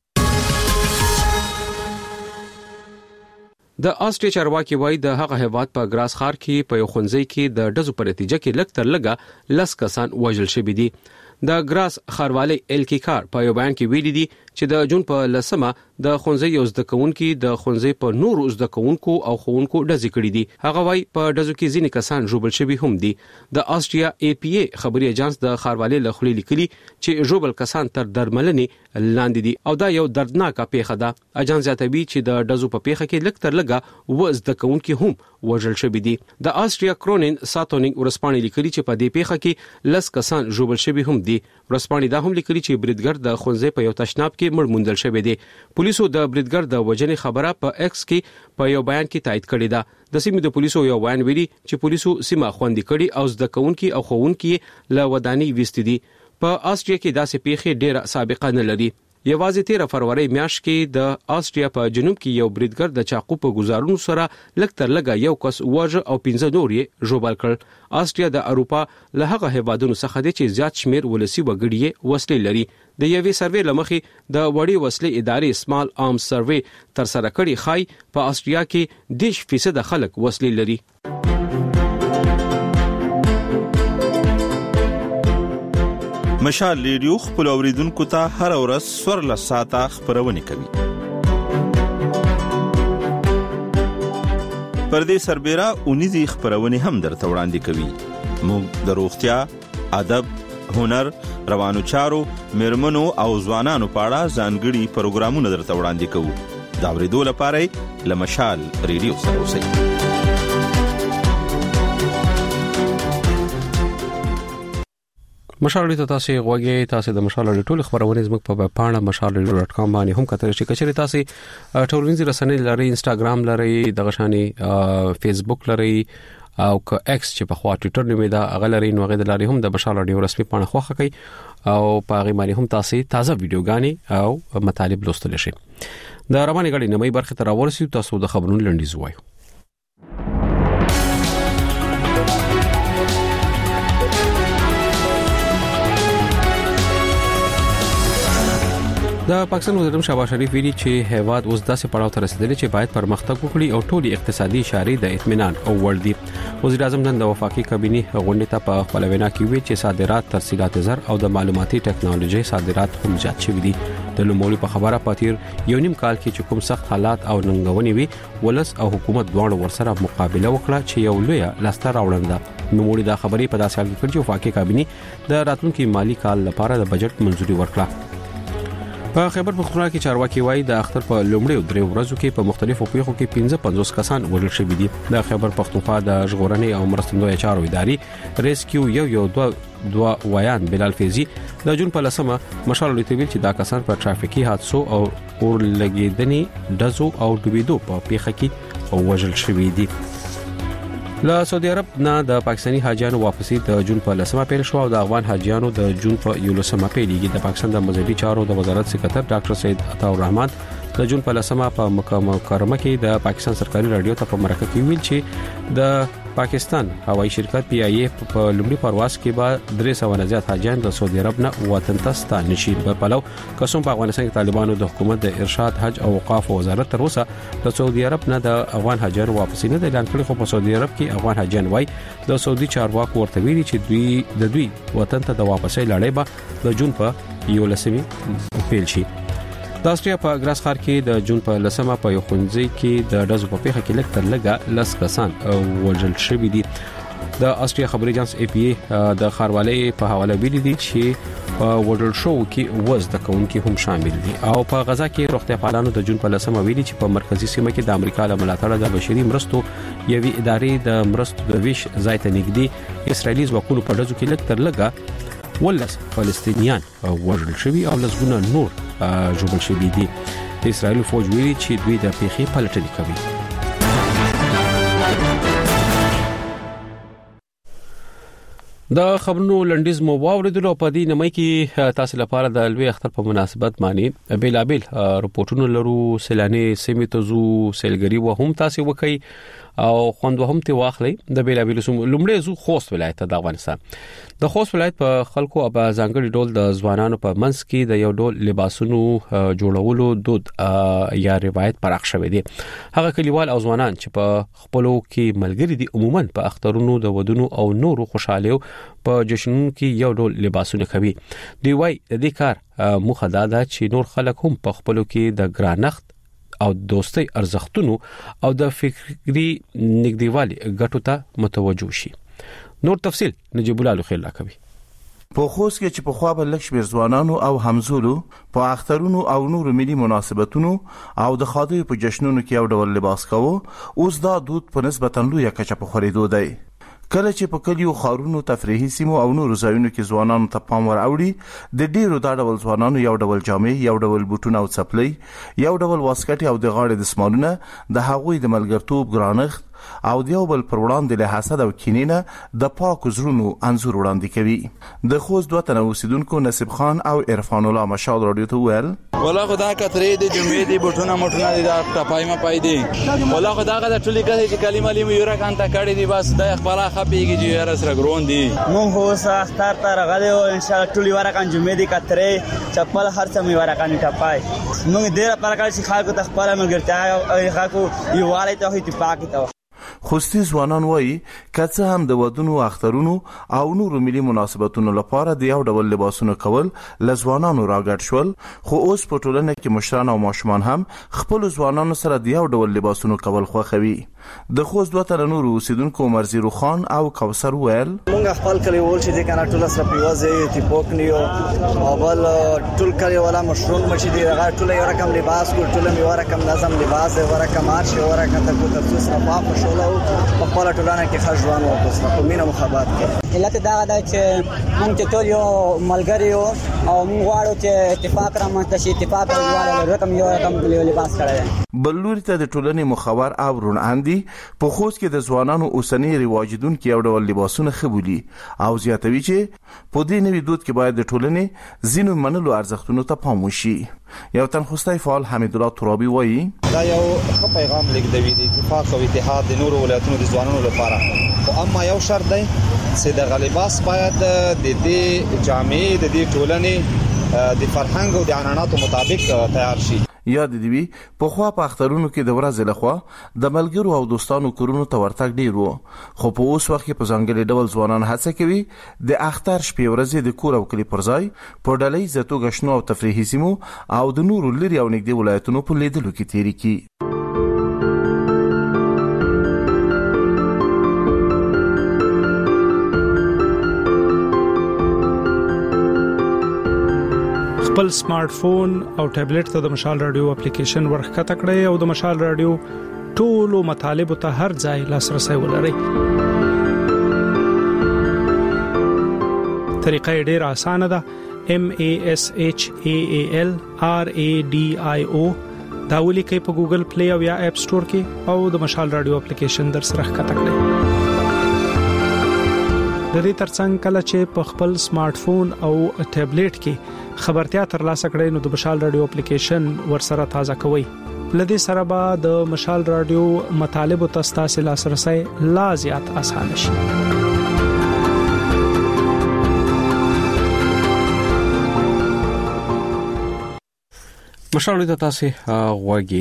S1: د آستریا چارواکي وایي د هغه هیواد په ګراس خار کې په یو خونځي کې د ډزو په نتیجه کې لږ تر لږه لاس کسان وژل شوی دي. د ګراس خاروالي الکی کار په یو بیان کې ویلي دي چې د جون په لسمه د خونځي یو زده کوونکي د خونځي په نورو زده کوونکو او خوونکو ډزې کړې دي. هغه وايي په ډزو کې ځینې کسان ژوبل شوي هم دي. د آستریا ای پی ای خبري اژانس د خاروالي له خولې لیکلي چې ژوبل کسان تر درملنې لاندې دي او دا یو دردناک پیښه ده. اژانس زیاتوي چې د ډزو په پیښه کې لږ تر لږه و زده کوونکي هم وژل شوي دي. د آستریا کرونین ساتونینګ ورسپانې لیکلي چې په دې پیښه کې لس کسان ژوبل شوي هم دي. ورسپانې دا هم لیکلي چې بریدګر د خونځي په یو تشناب کې مړ موندل شوی دی. پولیسو د بریدګر د وژنې خبره په ایکس کې په یو بیان کې تایید کړې ده. د سیمې د پولیسو یو بیان ویلي چې پولیسو سیمه خوندي کړي او زده کوونکي او خوونکي له ودانۍ وستې دي. په آستریا کې داسې پیښې ډېره سابقه نه لري. یوازې 13 فروری میاشت کې د آستریا په جنوب کې یو بریدګر د چاقو په گزارونو سره لږ تر لږه یو کس وژه او 15 نور یې ژوبل کړ. آستریا د اروپا له هغه هیوادونو څخه دی چې زیات شمیر ولسی وګړي وسلې لري. د یوې سروې لمخې د وړي وسلې ادارې سمال آرمز سروې تر سره کړي خای په آستریا کې 10% خلک وسلې لري.
S22: مشال ریډیو خپل اوریدونکو ته هر ورځ سور لساته خبرونه کوي. پردې سربېره اونیزي خبرونه هم درته وړاندې کوي. موږ د روغتیا، ادب، هنر، روانو چارو، مرمنو او ځوانانو په اړه ځانګړي پروګرامونه درته وړاندې کوو. دا ورېدو لپاره له مشال ریډیو سره اوسئ.
S1: مشال ریډیو ته تاسو غوږی تاسو د مشال ریډیو ټول خبرونه زموږ په پاڼه mashalradio.com باندې هم کتلی شئ. کچې تاسو ټولنیزې رسنۍ لرئ، انستګرام لرئ، دغه شانی فیسبوک لرئ او که ایکس چې په خوا ټوئیټر نیمه دا اغلري نو غوډه لري هم د مشال ریډیو رسمي پاڼه خوخه کوي او په هغه باندې هم تاسو تازه ویډیوګانی او مطالب لوستل شئ. د رواني غړي نمای برخه تر اورسي تاسو د خبرونو لنډیز وایو. د پاکستان وزیر شهباز شریف ویلي چې هیواد اوس داسې پړاو ته رسیدلی چې باید پرمختګ وکړي او ټولي اقتصادي اشارې د اطمینان او ور دي. وزیر اعظم نن د وفاقي کابینه غونډې ته په خپل وینا کې ویلي چې صادرات، ترسیلات زر او د معلوماتي ټکنالوژي صادرات هم زیات شوي دي. د لومړي په خبره پاتیر یو نیم کال کې چې کوم سخت حالات او ننګونې وي ولس او حکومت دواړو ورسره مقابله وکړه چې یو لوی لاسته راوړنه ده. نوموړي دا خبرې په داسې حال کې کړې چې وفاقي کابینه د راتلونکي مالی کال لپاره د بجټ منځوري ورکړه. په خیبر پختونخوا کې چارواکي وایي د اختر په لومړیو درې ورځو کې په مختلفو پیښو کې 55 کسان وژل شوي دي. د خیبر پختونخوا د ژغورنې او مرستندوی چارو ادارې ریسکیو یو دوا وایان بلال فیضی د جون په لسمه مشال لیتویل چې دا کسان په ټرافیکي حادثو او اور لګیدنې دزو او ډوبېدو په پیښه کې وژل شوي دي. له سعودي عرب نه د پاکستاني حاجیانو واپسی د جون په لسمه پیل شو او د افغان حاجیانو د جون په یولسمه پیلېږي. د پاکستان د مذهبي چارو د وزارت سکرټر ډاکټر سید عطا الرحمن د جون په لسمه په مکه مکرمه کې د پاکستان سرکاري رادیو ته په مرکه کې ویل چې د پاکستان هوایي شرکت پی آی اے په لومړي پرواز کې به 300 نه زیات حاجیان د سعودي عرب نه وطن ته ستانه شي. په پلو قسم په افغانستان کې طالبانو د حکومت د ارشاد، حج او اوقاف وزارت تر اوسه د سعودي عرب نه د افغان حاجیانو واپسی نه اعلان کړی، خو په سعودي عرب کې افغان حاجیان وای د سعودي چارواکو ورته ویلي چې دوی وطن ته د واپسۍ لړۍ به د جون په 11 پیل شي. د استریا په ګراس ښار کې د جون په لسمه په یو ښوونځي کې د ډزو په پیښه کې لږ تر لږه 10 کسان وژل شوي دي. د استریا خبري اژانس ای پی ای د ښاروالۍ په حواله ویلي دي چې په وډل شو کې وز د کونکي هم شامل دي. او په غزا کې روغتیا پالانو د جون په لسمه ویلي چې په مرکزی سیمه کې د امریکا له ملاتړ د بشري مرستو یوې ادارې د مرستو د ویش ځای ته نږدې اسرایلی ځواکونو په ډزو کې لږ تر لږه 10 فلسطینیان وژل شوي او لسګونه نور ژوبل شوي دي. د اسرایل فوج ویلي چې دوی د پیښې پلټنې کوي. د خبرونو لنډیز مو واوریدلو په دې نمای کې تاسو لپاره د لوی اختر په مناسبت باندې بیلابل رپورټونه لرو. سیلاني سیمې ته زو سیلګری و هم تاسو وکي او خوند وهم ته واخلي. د بیلابل لومړی زو خوست ولایت د افغانستان د خوست ولایت په خلکو په ځانګړي ډول د ځوانانو په منځ کې د یو ډول لباسونو جوړولو دود یا روایت پراخ شوی دی. هغه کلیوال او ځوانان چې په خپلو کې ملګری دي عموما په اخترونو د ودونو او نورو خوشالیو په جشنونو کې یو ډول لباسونه کوي. دی وای د دې کار موخه دا ده چې نور خلک هم په خپلو کې د ګرانښت او دوستۍ ارزښتونو او د فکری نږدېوالي ګټو ته متوجه شي. نور تفصيل نجيب الله خیر لا کوي.
S2: په خوست کې چې په خوا بل لک شمیر ځوانانو او همزولو په اخترونو او نورو ملي مناسبتونو او د خاطر په جشنونو کې یو ډول لباس کوو، اوس دا دود په نسبتا لوی کچه په خورېدو دی. کله چې په کلیو، خارونو، تفریحي سیمو او نورو ځایونو کې ځوانانو ته پام ور اوړي، د ډیرو دا ډول ځوانانو یو ډول جامې، یو ډول بوټونه او څپلۍ، یو ډول واسکټ او د غاړې دسمالونه د هغوی د ملګرتوب ګرانښت او دیو بل پر وړاندې له حسد او کینې نه د پاک زړونو انزور وړاندې کوي. د خوست دوه تنه اوسیدونکو نصیب خان او عرفان الله مشال رادیو ته ویل
S4: والله خدا کترې د جمعې دی بوټونه موټونه دي دا ټپای ما پای دي والله خدا غدا ټولي کړي چې کلمه لیم یو را کانته کړي دي بس د خبره خپيږي چې یاره سره ګرون دي. مونږ هو سختار تر غلې او ان شاء الله ټولي ورا کان جمعې دی کترې چپل هر څه می ورا کان ټپای مونږ ډیر پر کار چې خلکو ته خپل ملګرتیا او خلکو یو والي ته هیڅ پاک ته
S2: خوستي ځوانان وایي کڅه هم د ودونو اخترونو او نورو ملي مناسبتونو لپاره د یو ډول لباسونو کول لځوانانو راګډ شول، خو اوس په ټولنه کې مشران او ماشومان هم خپل ځوانانو سره د یو ډول لباسونو کول خوښوي. د خوست دوه تر نورو اوسیدونکو مرزیرو خان او کوثر ویل
S5: مونږ خپل کلیوال چې د کنه ټول سره پیوځي تی پوکنیو او بل ټول کلیوالا مشرون مچ دي هغه ټول یو رقم لباس کو ټول یو رقم نظم لباس یو رقم مارش یو رقم ته کو تاسو صفه په شولو په خپل ټولنه کې خجوان او تاسو په مینه مخابات کې علت دا ده چې مونږ ټول یو ملګری یو او مونږ غواړو چې اتفاق را مونږ شي اتفاق غواړو رقم یو رقم لباس کړی.
S2: بلوري ته د ټولنې مخابر او روناندي په خوست کې د ځوانانو اوسنی رواجدون کې یو ډول لباسونه خبولي او زیاتوي چې په دې نوي دود کې باید د ټولنې زینو منلو ارزښتونو ته پام وشي. یو تنخوستای فعال حمید الله ترابي وایي
S7: دا یو ښه پیغام لګیدوي د اتفاق او اتحاد د نورو ولایتونو د ځوانانو لپاره، او اما یو شرط دی چې د غلیباس باید د دې جامعې د دې ټولنې د فرهنګ او د عنعناتو مطابق تیار شي.
S2: یاد دی وی په خوا په اخترونو کې د ورځې لخوا د ملګرو او دوستانو کورونو ته ورتګ ډیر وو، خو په اوس وخت کې په ځانګړي ډول ځوانان هڅه کوي د اختر شپې ورځې د کور او کلی پر ځای په ډلې زتو غشنو او تفریحي سیمو او د نورو لري او نږدې ولایتونو په لیدلو کې تیری کی.
S16: خپل سمارټ فون او ټابلیټ ته د مشال رادیو اپلیکیشن ورخته کړئ او د مشال رادیو ټولو مطالب ته هر ځای لاسرسي ولرئ. طریقه ډېره اسانه ده. MASHAAL RADIO دا ولیکئ په ګوګل پلی او یا اپ سٹور کې او د مشال رادیو اپلیکیشن در سره ښکته کړئ. د دې ترڅنګ کله چې په خپل سمارټ فون او ټابلیټ کې خبرتیا ترلاسه کړئ نو د مشال رادیو اپلیکیشن ورسره تازه کوئ. لدې سره به د مشال رادیو مطالب او تاسو لاسرسي لا زیات آسان شي.
S1: مشال رادیو تاسو غواګي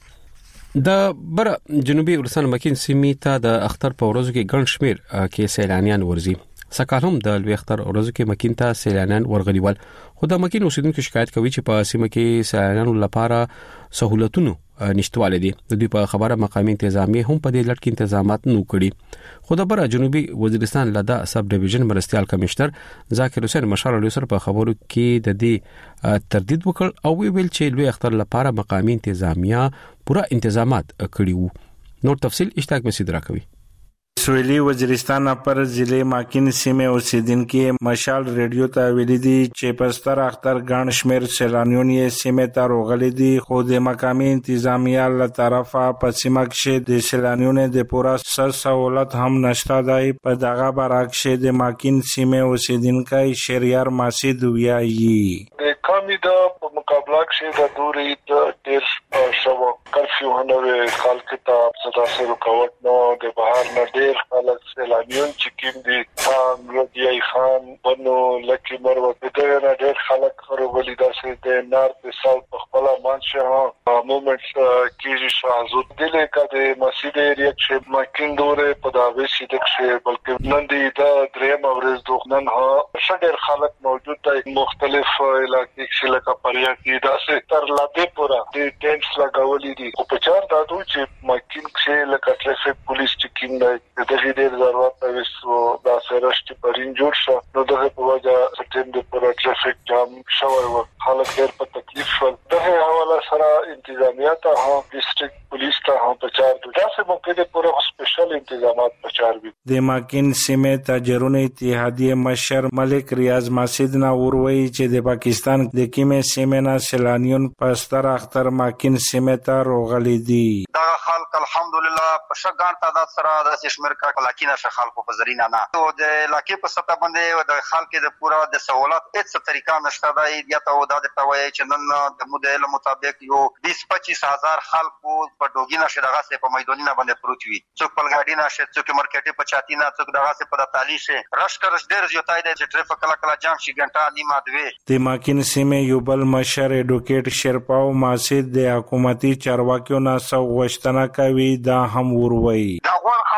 S1: د بر جنوبي ورسان مکین سیمې ته د اختر په ورځو کې ګڼ شمیر کې سیلانیان ورځي. سکهلم د لوی اختر ورځو کې مکین ته سیلانیان ورغلیول، خو د مکین اوسیدونکو شکایت کوي چې په سیمه کې سیلانیانو لپاره سہولتونو نشټواله دي. د دوی په خبره مقامي انتظامیه هم په دې لړ کې انتظامات نو کړي. خو د بر جنوبي وزیرستان لدا سب ډیویژن مرستيال کمشنر ذاکر حسین مشال رئیس په خبرو کې د دې تردید وکړ او ویل چې لوی اختر لپاره مقامي انتظامیه پورا انتظامات کړي وو. نور تفصیل اشتاق مسید راکوي.
S23: سویلی وزیرستان پر ضلع ماکین سیمه اوسیدونکو مشال ریډیو ته ویلي دي چې پستر اختر ګڼ شمیر سیلانیان یې سیمه ته راغلي دي، خو د مقامي انتظامیه له طرفه په سیمه کې د سیلانیانو د پوره سہولت هم نشته دی. په دغه برعکس د ماکین سیمه اوسیدونکو شریار ماسید ویایي
S24: د کمی د مقابله کې د دوری د ډیر شوه کرفیو هنوي خلک ته څه رکاوټ نو د بهر نه ډیر خلک سیلانیان چې کوم دي رضیای خان بنو لکی مروه دغه ډیر خلک خروغلی داسې د نارت ساوث په خپل مانشه مومنټس کیږي شاهزود دله کده مسجد ایریا چې مکین دوره په داوی سیده کې بلکې نن دی د دریم اورز دوخنن ها شډر خلک موجود دي مختلف علاقې کې لکه پریا کې داسې تر لاندې پورا د ټینټس لګولې دي او په چار دادو چې مکین کې لکه ټریفیک پولیس چې کیم دی دغه ډیر ضرورت وسو دا سرشت پرین جوړ شو نو دغه په وجه سټیم د پورا ټریفیک جام شوی و خلک ډیر په تکلیف شول. دغه حواله سره انتظامیه ته هم ډیسټریکټ پولیس ته هم په چار داسې موقع د پورا سپیشل انتظامات په چار وي.
S23: د ماکین سیمه تاجرونو اتحادیه مشر ملک ریاض ماسید نا وروي چې د پاکستان د کیمه سیمه نه سیلانیون پستر اختر ماکین سیمه ته راغلي دي.
S25: دا خلک الحمدلله په شګان تعداد سره د شمیر کا لاکینه خلکو په زرینا نه او د لاکې په سطح باندې د خلک د پورا د سہولت هیڅ طریقه نشته دی. یا ته دا د توای چې نن د مودیل مطابق یو 20-25 هزار خلکو په ډوګینا شدغه سه په میدانینه باندې پروت وي، څوک په ګاډینا شه، څوک مارکیټي په چاتینا، څوک دغه سه په تالی شه رشکرش ډیر زیاتای دی چې ټریفیک کله جام شي ګنټه نیمه دوی.
S23: د ماکین سیمه یو بل مشر ایډوکیټ شرپاو ماسید د حکومتي چارواکیو نه سو غوښتنه کوي دا هم وروي.
S25: دا غوړ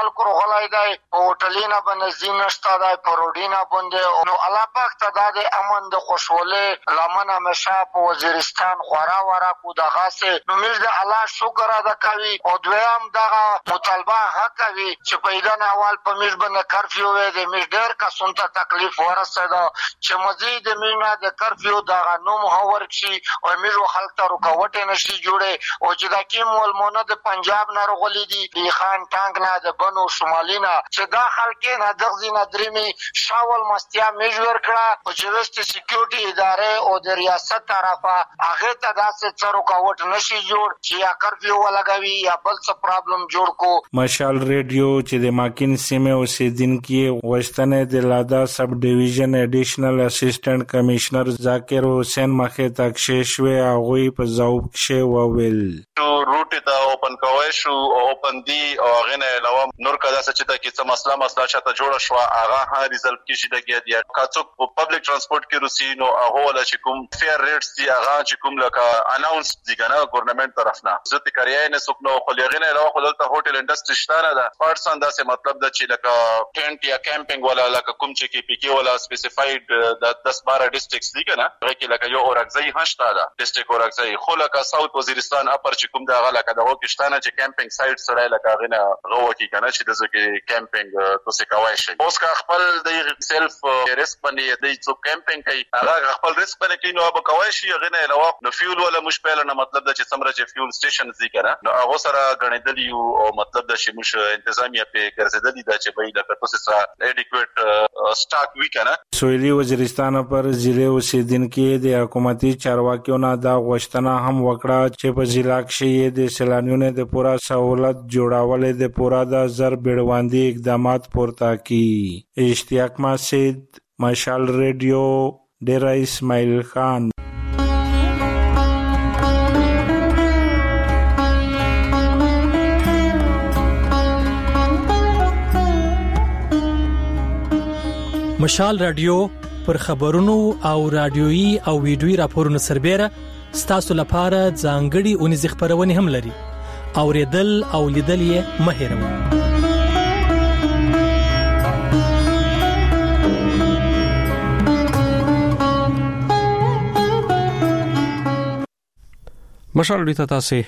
S3: شوی دی، هوټلونه باندې نشته دی، پروډینا باندې. نو الله پاک ته دا د امن د خوشحالۍ لمن همیشه په وزیرستان خورا ورا کو دغسې. نو موږ د الله شکر ادا کوي او دویم دغه مطالبه حق کوي چې پیدا نه اول په موږ باندې کرفیو وي د موږ ډېر کسونو ته تکلیف ورسېده چې مزید موږ د کرفیو دغه نوم هور شي او موږ خلک ته رکاوټ نه شي جوړې او چې دا کوم ولمونه د پنجاب نه راغلي دي خان ټانګ نه د بنو شمالي نه چې دا خلک نه دغزي نه درېمي شاول مستیا موږ ورکړه او چې وست سکیورټي ادارې او د ریاست طرفه هغه ته داسې څه رکاوټ نشي جوړ چې یا کرفیو ولګوي یا بل څه پرابلم جوړ کو.
S23: مشال ریډیو چې د ماکین سیمه اوسیدونکو وشتنه د لادا سب ډیویژن اډیشنل اسسټنټ کمشنر ذاکر حسین مخه تکشش وی هغه په ځواب کې وویل
S6: روټ ته اوپن کوي شو اوپن دی او غنه علاوه نور کدا چې ته کې څه مسله شته جوړ شو هغه ها ریزلټ کې شي دګیا دی کاڅو پبلک ترانسپورت کې روسي نو هغه ولا چې کوم فیر ریټس دی هغه چې کوم لکه اناونس دی کنه ګورنمنت طرفنا زت کریای نه سکنو خو لغنه علاوه خو دلته هوټل انډستری شته ده پرسن دا څه مطلب دا چې لکه ټینټ یا کیمپینګ ولا لکه کوم چې کې پی کې ولا سپیسیفاید د 10-12 ډیسټریکټس دی کنه هغه کې لکه یو اورګزای هشته ده ډیسټریکټ اورګزای خو لکه ساوث وزیرستان اپر چې کوم دا لکه دا وکشتانه چې کیمپینګ سایټ سره لکه غنه غو کې کنه چې د ځکه کیمپینګ تو څه کوي شي اوس کا خپل د سیلف ریسک باندې د څو کیمپینګ کوي هغه خپل ریسک باندې کوي نو به کوي شي غنه علاوه نو فیول ولا مشکل نه مطلب دا چې سمره چې فیول سټیشن ذکر نو هغه سره غنیدلی او مطلب دا چې مش انتظامیه په ګرځیدلی دا چې به د تاسو سره اډیکویټ سٹاک وی کنه.
S23: سویلی وزیرستان پر ضلع اوسیدونکو د حکومتي چارواکیو نه دا غوښتنه هم وکړه چې په ضلع کې د سیلانیونو د پورا سہولت جوړاولې د پورا د زر بیړواندي اقدامات پورته کړي. اشتیاق مسجد مشال ریډیو ډیرا اسماعیل خان.
S8: مشال رادیو پر خبرونو او رادیويي او ویډیويي راپورونو سربېره ستاسو لپاره ځانګړي اونیز خبرونه هم لري. اوریدل او لیدل یې مه هېروئ.
S1: مشال ریته تاسو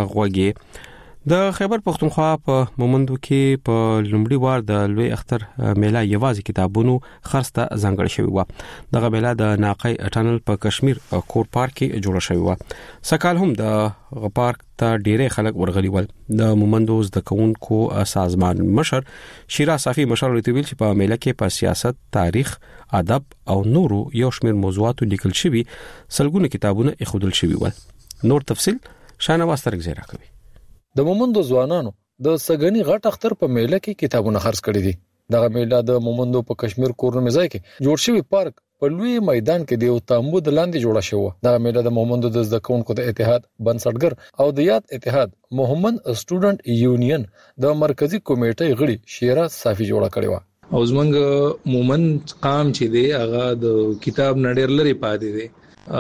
S1: غوږی د خیبر پختونخوا په مومندو کې په لومړي وار د لوی اختر میله یوازې کتابونو خرڅ ته ځانګړې شوې و. دغه میله د ناقای ټنل په کشمیر کور پارک کې جوړه شوې و. سکهال هم د غپارک ته ډېرې خلک ورغلي ول. د مومندو د کونکو سازمان مشر شیرا صافي مشال ریته ویل چې په میله کې په سیاست، تاریخ، ادب او نورو یو شمېر موضوعاتو لیکل شوي سلګونه کتابونه اخودل شوي ول. نور تفصيل شانواز ترګ زیرا کوي.
S9: د مومندو ځوانانو د سګنی غټ اختر په میله کې کتابونه خرڅ کړي دي. دغه میله د مومندو په کشمیر کورنمه ځای کې جوړ شوی پارک په لوی میدان کې د یو تامبو د لاندې جوړه شوی. دغه میله د مومندو د زدکونکو د اتحاد بنسټګر او د یاد اتحاد مومند سټوډنټ یونین د مرکزی کمیټې غړي شیرا صافي جوړه کړی و.
S10: او زمونږ مومند قام چې دی هغه د کتاب نړیر لري پاتې دی.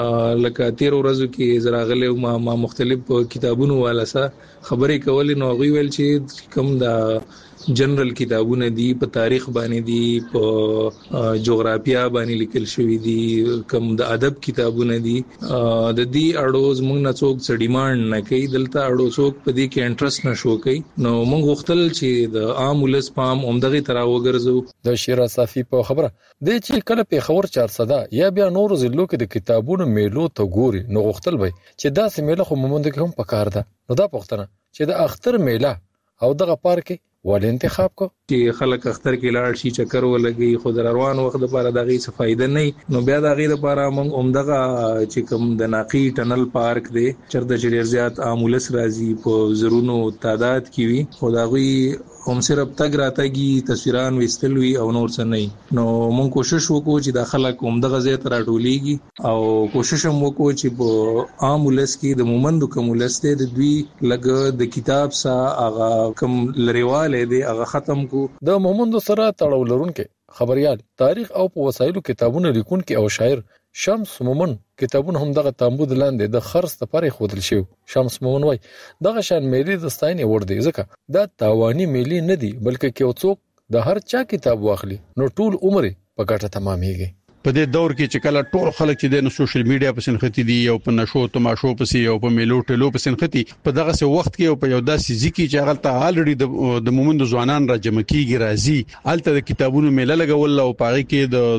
S10: لکه 13 ورځو کې زراغله ما مختلف کتابونو والا سره خبرې کولې نو غوي ویل چې کوم د جنرال کتابونه دي په تاریخ باندې دي په جغرافیا باندې لیکل شوی دي کوم د ادب کتابونه دي د دې اړوز موږ نه څوک څه ډیماند نه کوي دلته اړو څوک په دې کې انټرست نشو کوي نو موږ وختل چې د عام ولس پام اومدغه ترا وګرځو.
S9: د شیرا صافي په خبره د چې کله په خبر 400 یا بیا نور ضلعو کې د کتابونو میلو ته ګوري نو وختل وي چې دا سه میله خو مومند کې هم پکار ده. نو دا پښتنه چې د اختر میله او دغه پارک ول انتخاب کو
S10: چې خلک اختر کې لاړ شي چکر ولګي خو د روان وخت لپاره دغه څه فائدہ نه نو بیا دغه لپاره موږ اومدغه چې کوم د ناقي ټنل پارک دی چرته چې زیات عامولس راځي په زرونو تعداد کې وي خو دغه هم صرف تګ راتګي تصویران وستلوي او نور څه نه نو موږ کوشش وکړو چې د خلک اومدغه ځای ته راټولېږي او کوشش هم وکړو چې په عامولس کې د مومندو کومولس ته د دوی لګ د کتاب سره هغه کوم لریواله دی هغه ختم کو.
S9: د مومندو سره تړاو لرونکو خبريال تاریخ او په وسایلو کتابونه لیکونکو او شاعر شمس مومن کتابونه هم دغه تامبو د لاندې د خرڅ لپاره خودل شو. شمس مومن وای دغه شان میلي د ستاینې ور دي ځکه دا تاوانی میلي نه دي بلکې یو څوک د هر چا کتاب واخلي نو ټول عمر په ګټه تمامېږي.
S11: په دې دور کې چې کله ټول خلک چې د سوشل میډیا په سنختي دي او په نشو تماشو پسې او په میلو ټلو په سنختي په دغه څه وخت کې او په یو داسې ځکه چې هغه ته الریډي د مومند ځوانان را جمع کیږي راځي الته د کتابونو میله لګول او پاره کې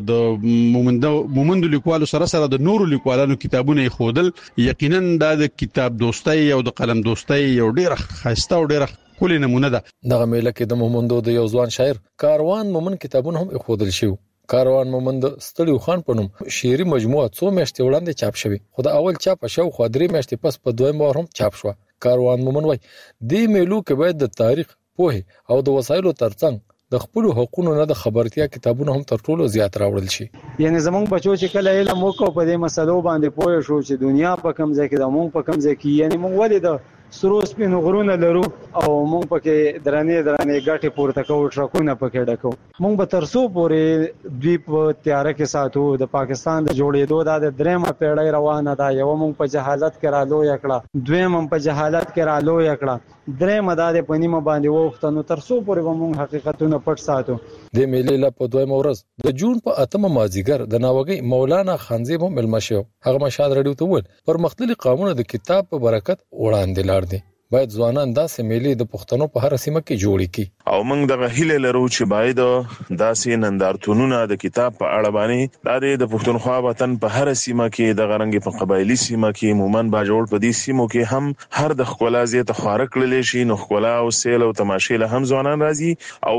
S11: د مومند لیکوالو سره د نورو لیکوالانو کتابونه خودل یقینا د کتاب دوستۍ او د قلم دوستۍ یو ډیر خاصه او ډیر کلی نمونه ده.
S9: دغه میله کې د مومندو د یو ځوان شاعر کاروان مومند کتابونه هم خودل شو. کاروان مومند ستړیو خان په نوم شعري مجموعه څو میاشتې وړاندې چاپ شوی خو د اول چاپ شو خو درې میاشتې پس په دویم وار هم چاپ شو. کاروان مومند وای د میلو کې باید د تاریخ پوهه او د وسایلو ترڅنګ د خپل حقوقو نه د خبرتیا کتابونه هم تر ټولو زیات راوړل شي.
S12: یعنی زمونږ بچو چې کله علم وکړو په دې مسلو باندې پوه شو چې دنیا په کوم ځای کې د مونږ په کوم ځای کې یعنی مونږ ولې د سرو سپینو غرونه لرو او مونږ پکې درنې ګټې پورته کوو ټرکونه پکې ډکو. مونږ به ترسو پورې دوی په تیاره کې ساتو. د پاکستان د جوړېدو د درېمه پیړۍ روانه ده. یو مونږ په جهالت کې را لوی کړه دویم هم په جهالت کې را لوی کړه درېمه د پنیمه باندې وخت نو ترسو پورې به مونږ حقیقتونه پټ ساتو.
S9: د میلې لا په دویم ورځ د جون په 8 مازیګر د ناوګي مولانا خانزیب هم ملمشو هغه مشال رډیو ته ول پر مختلف قومونو د کتاب په برکت وړاندې لاړ دي. باید ځوانان داسې میلې د پښتنو په هر سیمه کې جوړې کی
S13: او موږ دغه هیله لرو چې باید داسې نندارتونونه د کتاب په اړه باندې د پښتونخوا وطن په هر سیمه کې د غرنګ په قبایلی سیمه کې مومن با جوړ په دې سیمو کې هم هر د خپل ازیت خارق للی شي نو خپل او سیل او تماشې له هم ځوانان راځي او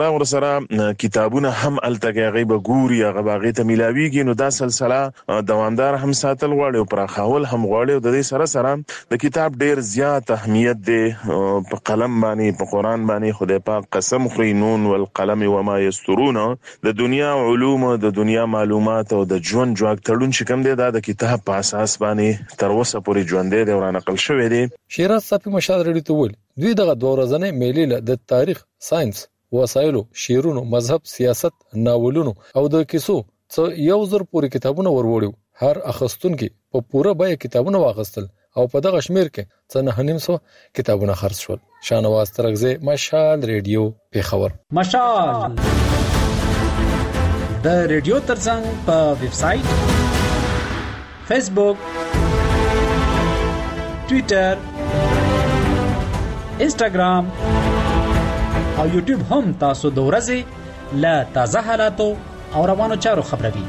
S13: ورسره کتابونه هم التګي غیب ګوري غباغي ته ملاویږي نو دا سلسله دوامدار هم ساتل غواړي او پراخول هم غواړي او د دې سره د کتاب ډیر زیات اهمیت دی په قلم باندې په قران باندې خدای پاک قسم خوري نون والقلم وما يسترون د دنیا علوم د دنیا معلومات او د ژوند جوړ تړون چې کوم دی دا د کتاب په اساس باندې تر اوسه پورې ژوند دی او نقل شوی دی.
S9: شیراز صافي مشال رډی ته ول دوی دغه دوه ورځې میلې د تاریخ ساينس وسایلو شیرونو مذهب سیاست ناولونو او د کیسو څو یو زر پورې کتابونه وروړو. هر اخستونکو په پوره بای کتابونه واغستل او په دغه شمیر کې څنګه 900 کتابونه خرڅ شول. شانواز ترغزه مشال ریډیو پیښور.
S14: مشال د ریډیو ترڅنګ په ویب سټ فیسبوک ټوئیټر انسټاګرام او یوټیوب هم تاسو د ورځې له تازه حالاتو او روانو چارو خبروي.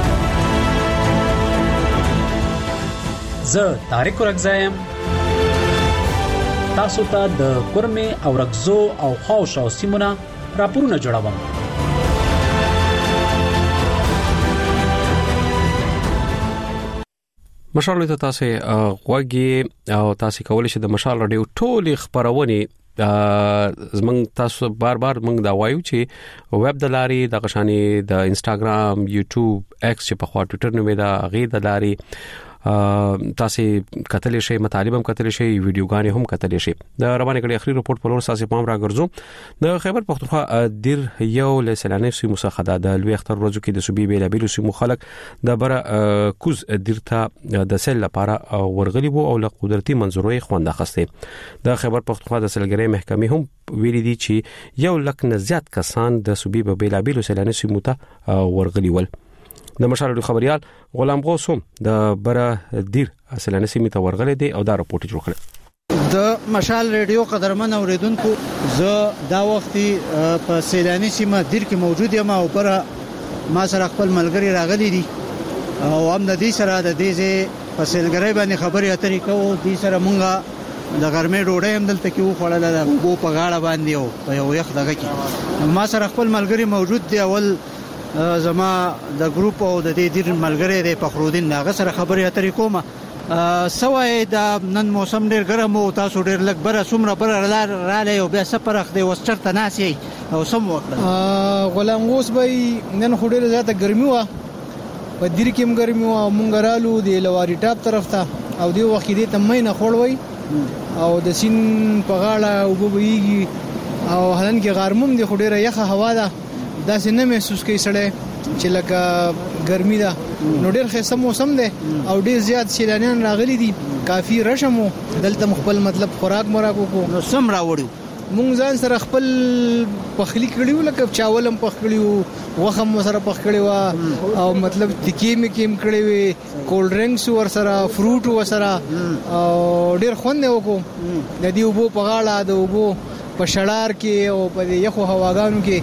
S14: زه طارق رغزایم تاسو ته د کورمه او رغزو او خوش او سیمونه راپورونه جوړوم.
S1: مشال ته تاسو غوږی او تاسو کولای شئ د مشال رادیو ټولې خبرونه زمنګ تاسو بار موږ دا وایو چې ویب د لاري د غشاني د انستګرام یوټیوب ایکس چې په خوا ټوئیټر نومې دا غي د لاري تاسو کتلې شي مطالب هم کتلې شي ویډیوګانې هم کتلې شي. د روانه کړي اخري رپورت په لور تاسو پام راګرځو. د خیبر پختونخوا ډیر یو لسلانه سي مسخده د لوی اختر ورځو کې د صوبې بیلابیل سي مخالک د بر کوز ډیرته د سل لپاره ورغلی وو او له قدرتي منظورې خوند اخسته. د خیبر پختونخوا د سلګری محکمې هم ویلي دي چې یو لک نه زیات کسان د صوبې بیلابیل سلانه سي مته ورغلی ول. د مشال خبريال غلام غوسم د بر دیر اصلانه سیمه ته ورغلې دي او دا راپورټ جوړ کړ.
S15: د مشال ریډیو قدرمن اوریدونکو زه دا وخت په سیلانی سیمه دیر کې موجود یم او پر ما سره خپل ملګری راغلي دي او هم د دې سره د دې په سیلګری باندې خبرې اترې کوو. دې سره مونږه د ګرمې ډوډۍ هم دلته کې وخوړل د وبو په غاړه باندې او په یو یخ دغه کې ما سره خپل ملګری موجود دی. اول زما د ګروپ او د دې ډیر ملګری دی فخرالدین هغه سره خبرې اترې کوم. سوای د نن موسم ډیر ګرم او تاسو ډیر لږ بره سمره بره رااله او بیا سفر اخ دی وستر تناسي او سم وکړه.
S21: غلام غوس به نن خډیر زیاته ګرمي و په دیر کې هم ګرمي و مونږ رالو د لواری ټاپ طرف ته او دی وخت دې ته مینه خړوي او د سین په غاړه وګويږي او هلن کې غرمم دی خډیر یخه هوا ده دا څنګه محسوس کوي سړی چې لکه ګرمي ده. نو ډېر ښه موسم دی او ډېر زیات سیلانیان راغلي دي. کافي رشمو دلته خپل مطلب خوراک مراکو کو
S15: نو سم راوړو
S21: مونږ ځان سره خپل پخلی کړیو لکه چاولم پخ کړیو وخم سره پخ کړیو او مطلب تکیم کړیو کولډ ډرینکس ور سره فروټ ور سره او ډیر خوند وکړو د دې وبو په غاړه د وبو په شړار کې او په یخو هواګانو کې.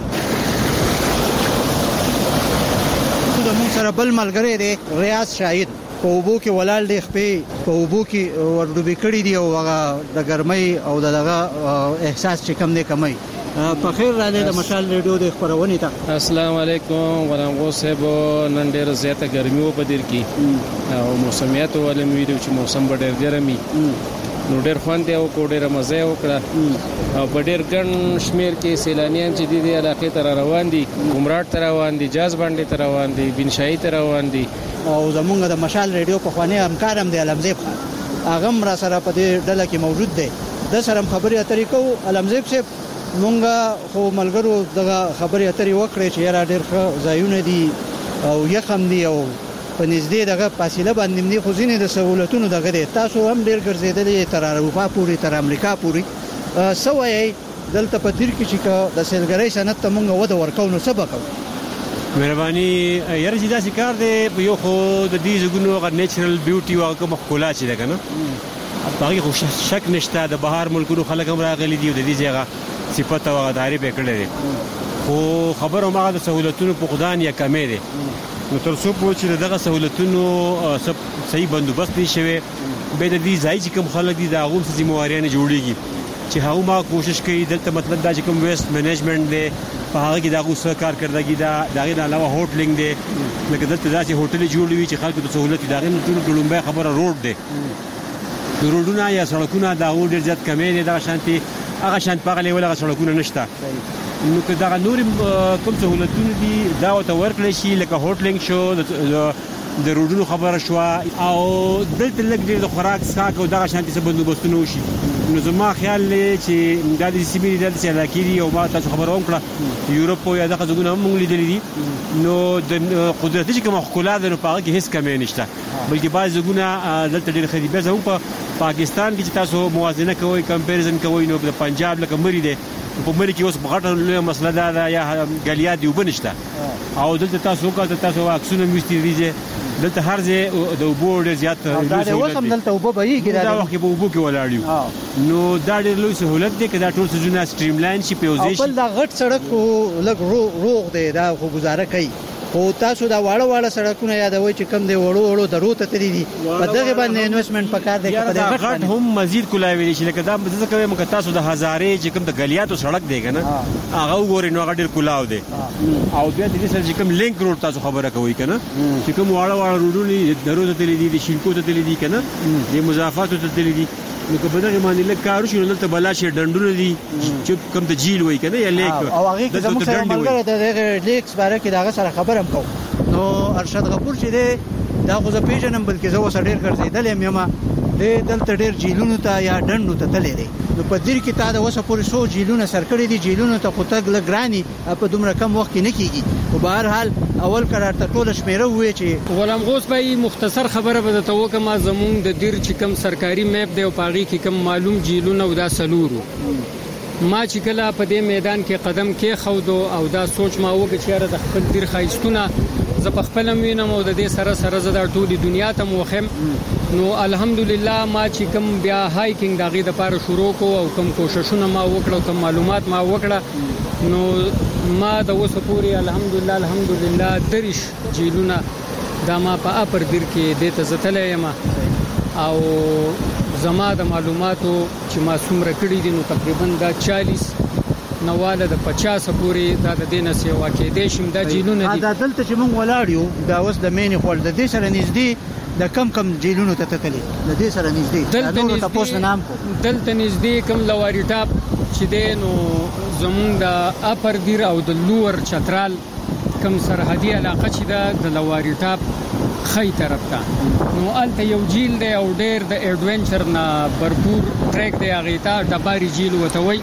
S15: د مون سره بل ملګری دی ریاض شاهد په وبو کې ولال دی خپې په وبو کې وردوبې کړی دی او هغه د ګرمۍ او دغه احساس چې کم دی کمای. په خیر راځي د مشال ریډیو د خبرونه ته.
S17: السلام علیکم ورنګو صاحب نن ډیر زیاته ګرمي په دیر کې او موسمیات ولې مې ویډیو چې موسم ډیر ګرمي نو ډیر خوند او ډیر مزه وکړه او په ډیر ګڼ شمیر کې سیلانیان چې د دې علاقې ته روان دي ګمراټ ته روان دي جاز باندې ته روان دي بنشای ته روان دي
S15: او زمونږ د مشال ریډیو په خواني همکارم دی علمزیب هغه را سره په دې ډله کې موجود دی د سره خبري اترې کو علمزیب صاحب مونږه خو ملګرو دغه خبري اترې وکړې چې یاره ډیر ښه ځایونه دي او یخم دي او په نږدې دغه فاصله باندې نه خو ځینې د سہولتونو دغه دي تاسو هم ډیر ګرځیدلې تر اروپا پورې تر امریکا پورې سوي دلته په دیر کې چې د سیلګرۍ صنعت ته مونږ وده ورکو نو سبق
S18: مهرباني یاره چې دا کار دی یو خو د دې زګونو غو نیچرل بیوټي او کوم خلا چې ده کنه باقي خو شک نشته د بهر ملکونو خلک هم راغلي دي د دې ځای صفات او غداري به کړل دي خو خبرو ما د سہولتونو په خدان یا کمې دي نو تر څو چې دغه سہولتونو صحیح بندوبست نشوي به د دې ځای چې کوم خلک دي دا غوښتي ذمہواریانه جوړيږي چې هغه ما کوشش کوي دلته مطلب دا چې کوم ویسٹ مینجمنت دی په هغه کې دا غوښه کارکړدګي دا دغه علاوه هوټلینګ دی لکه دلته داسې هوټل جوړوي چې خلکو ته سہولت دي دا ټول ډلومبه خبره روډ دی روډونه یا سړکونه دا ډېر زیات کمې دي دا شانتي هغه شانت په غلې ولا سړکونه نشته نو که دا نور کوم سہولتونه دي دا او ته ورکړل شي لکه هوټلینګ شو د روډونو خبره شو او دلته لګ ډېر د خوراک ساک او دا شانتي څه بندوبستونه وشي نو زما خیال دی چې دا د سیمې د علاقې دی او ما تاسو خبرو وکړه یورپ او دغه ځګونه هم موږ لیدلې دي نو د قدرتي کوم خلک د په هغه کې هیڅ کمی نشته بلکې بعض ځګونه دلته ډېر خدي به زمو په پاکستان کې چې تاسو موازنه کوئ کمپیریزن کوئ نو د پنجاب لکه مری دی په مری کې اوس غټه لوی مسله ده یا غلیات دی وبنشته او دلته تاسو عکسونه مستریزه دلته هر ځای د وبو ډېر زیات
S15: دا اوس هم دلته وبو به یې
S18: دا وخت په وبو کې ولاړیو نو دا ډېر لوی سہولت دی کدا ټول سيزونه سټریم لاین شي پیوځي
S15: خپل دا غټ سړک لګ روغ دی دا خو گزاره کوي او تاسو دا واړه سړکونه یادوي چې کم دی وړو درو ته تللی دي په دغه باندې انویسټمنټ پکار دی په دغه
S18: غټ هم مزید کولای ویل شي لکه دا مزه کوي مکه تاسو د هزارې چې کوم د غلیاتو سړک دی کنه هغه وګورئ نو هغه ډیر کولاو دی او بیا د دې سره چې کوم لینک روډ تاسو خبره کوي کنه چې کوم واړه روډونه درو ته تللی دي د شینکو ته تللی دي کنه د مضافات ته تللی دي نو که بدغه باندې لکه کارو شي نو ته بلا شي ډندونه دي چې کوم ته جیل وای کنه یا لیک
S15: او هغه کې زموږ سره ملګری د لیکس باره کې داغه سره خبرم کو نو ارشد غفور چې دی دا خو زه پیژنم بلکې زه وسه ډیر ګرځیدل یم د دلته ډیر جیلونو ته یا ډندو ته تللی دی نو په دې کې تا د وسه پورې سو جیلونه سر کړی دي جیلونو ته خو تګ لګرانی په دومره کم وخت کې نه کیږي او بهر حال اول قرار ته ټول شمیره وې چې
S19: غلام غوث بھائی مختصر خبره به ته وکم زمونږ د دیر چې کم سرکاري میپ دی او پاغي کې کم معلوم جیلونه او دا سلورو ما چې کله په دې میدان کې قدم کې خودو او دا سوچ ما وکړ چې د خپل دیر خایستونه ز په خپل وینم او د دې سره زړه ټولي دنیا ته موخم نو الحمدلله ما چې کم بیا هایکینګ دغه د پاره شروع کو او کم کوششونه ما وکړو کم معلومات ما وکړه نو ما د وسه پوری الحمدلله درش جیلونه دا ما په اپر دیر کې د تزتلې یم او زما د معلوماتو چې ما څومره کړی دي نو تقریبا دا 40 نواله د 50 پورې دا د دینه سی واقع دي شم دا جیلونه دي
S15: دا دلته چې مونږ ولاړیو دا اوس د مینې خپل د دې سره نږدې د کم جیلونو ته تللی د دې سره نږدې دا نو تاسو نام کو
S19: دلته نږدې کم لواری ټاپ چې دینو زمونږ د اپر دیر او د لوور چترال کم سرحدي علاقه چې د لواری ټاپ خی طرف ته نو الته یو جیل دی او ډیر د ایڈونچر نه برپور ټریک دی هغه ته ډباري جیل وته وای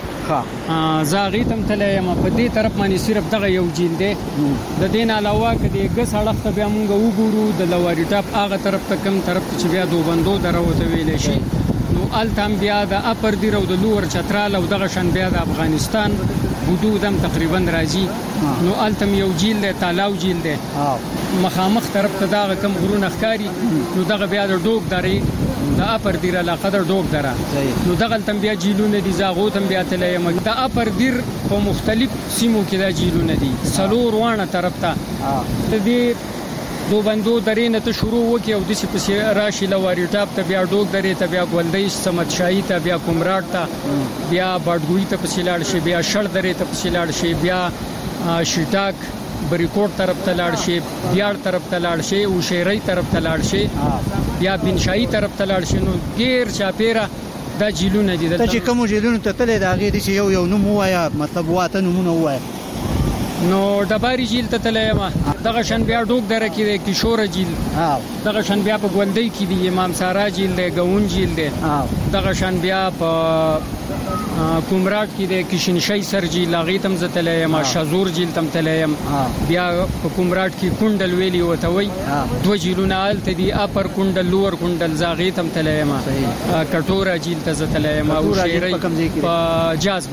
S19: زاغی تم تلې ما په دې طرف باندې صرف دغه یو جیل دی د دین علاوه کدي ګس اړخ ته بیا مونږ وګورو د لواری ټاپ هغه طرف ته کم طرف چې بیا دوبندو دروته ویل شي نو التم بیا د اپر دیر او د لوور چترال او دغه شان بیا د افغانستان حدودم تقریبا راځي نو التم یو جیل له تالاو جیل ده مخامخ طرف ته دغه کم غرونه ښکاری نو دغه بیا د ډوک درې د اپر دیر علاقه د ډوک دره نو دغه التم بیا جیلونه دي زاغو تم بیا تلیم د اپر دیر په مختلف سیمو کې د جیلونه دي سلور وانه طرف ته د دې دو بندو درې نه ته شروع وکي او د سی په راشي لواري ټاپ ته بیا ډوک درې ته بیا ګولدې سمت شاهي ته بیا کومراټ ته بیا باډګوي ته پسیلاړ شي بیا شړ درې ته پسیلاړ شي بیا شټاک بریکوټ طرف ته لاړ شي بیاړ طرف ته لاړ شي او شیرای طرف ته لاړ شي بیا بنشاهي طرف ته لاړ شي نو غیر چاپیرا دا جیلونه دي
S15: ته چې کوم جیلونه ته تلې دا غي دي یو نوم وایا مطلب واته نمونه وایا
S19: نو ډباري جیل ته تلې ما دغه شن بیا ډوک دره کې د کشور جیل دغه شن بیا په ګوندۍ کې دی امام سارا جیل دی ګون جیل دی دغه شن بیا په کومراټ کې د کشنشای سر جیل لاغي تم زتلې ما شازور جیل تم تلې بیا په کومراټ کې کونډل ویلی وته وي دوه جیلونه آلته دي اپر کونډل لور کونډل زاغي تم تلې ما کټورا جیل ته زتلې ما او شیرای په جاز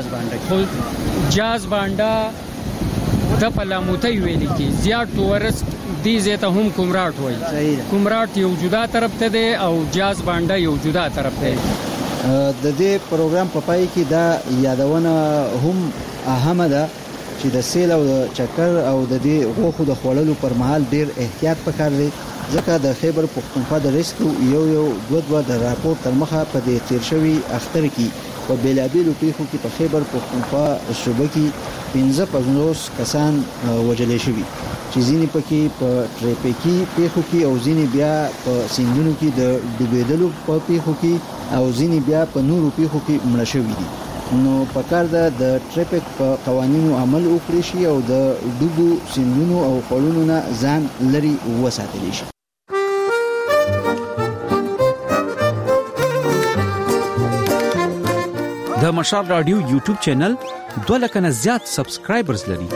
S19: باندې جاز باندې د پلاموتي ویل کی زیات ورس دي زته هم کومراټ وای کومراټ یو جدا طرف ته دی او جاز باندې یو جدا طرف ته
S15: د دې پروګرام په پای کې دا یادونه هم اهمه ده چې د سیل او د چکر او د دې غوخو د خوړلو پر مهال ډیر احتیاط پکار دی ځکه د خیبر پختونخوا د ریسکو یو دوه د راپور تر مخه په دې تیر شوی اختر کې په بیلابیلو پیښو کې په خیبر پختونخوا صوبه کې 15 کسان وژل شوي چې ځینې پکې په ټریفیکي پیښو کې او ځینې بیا په سیندونو کې د ډوبېدلو په پیښو کې او ځینې بیا په نورو پیښو کې مړه شوي دي نو پکار ده د ټریفیک په قوانینو عمل وکړي شي او د ډوبو سیندونو او خړونو نه ځان لري وساتل شي
S4: د مشال رادیو یوټیوب چینل 2 لک نه زیات سبسکرایبرز لري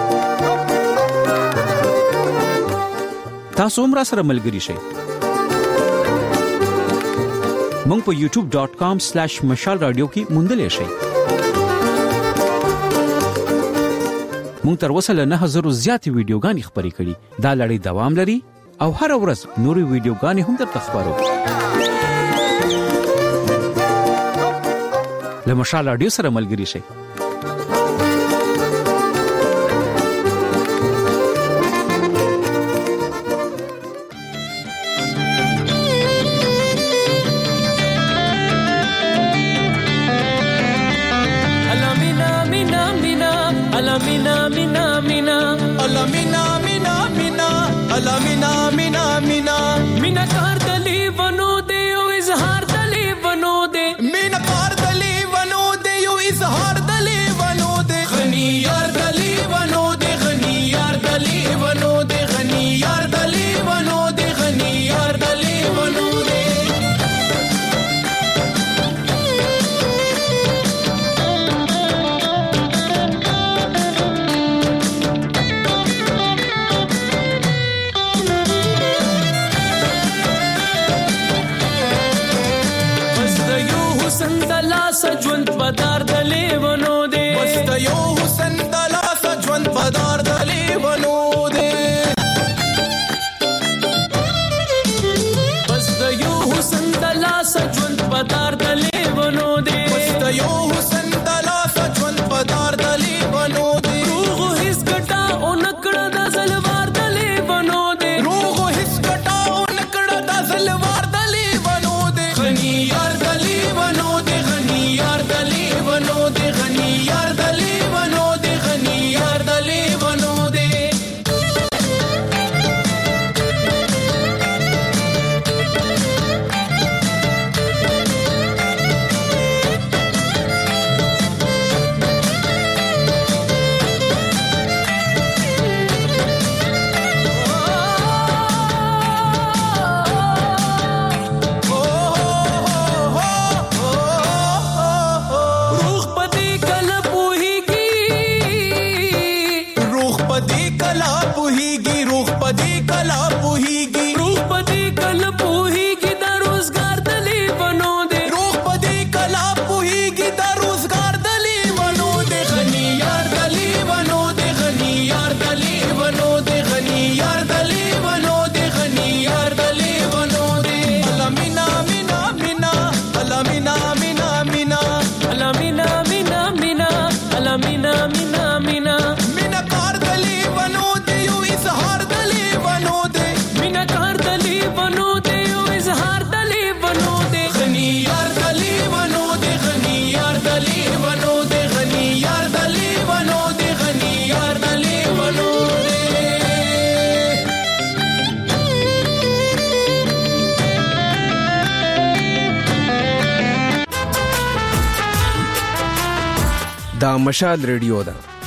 S4: تاسو هم را سره ملګري شئ مونږ په youtube.com/mashalradio کې موندلې شئ مونږ تر اوسه له 9000 زیات ویډیوګانې خبرې کړې دا لړۍ دوام لري او هر ورځ نوري ویډیوګانې هم درته خبرو له مشال رادیو سره ملګري شئ
S5: مینا کار دلی ونو دے او اظہار دلی ونو دے مینا کار دلی ونو دے او اظہار دلی ونو دے غنی یار دلی ونو دے غنی یار دلی ونو دے غنی یار دلی ونو دے غنی یار دلی ونو دے سجوند بدار دلی ونو دے وست یو حسن دلا سجوند بدار دلی ونو دے وست یو حسن دلا سجوند بدار دلی ونو دے وست یو حسن دلا سجوند بدار دلی ونو دے روغ ہس گٹا او نکڑا دا سلوار دلی ونو دے روغ ہس گٹا او نکڑا دا سلوار دلی ونو دے غنی یار دلی ونو دے یار دلی ونو دے غنی یار دلی ونو دے غنی یار دلی ونو دے کلا پوهیږي روح پدې کلا پوهیږي د روزګار دلی ونو
S2: دا مشال ریډیو ده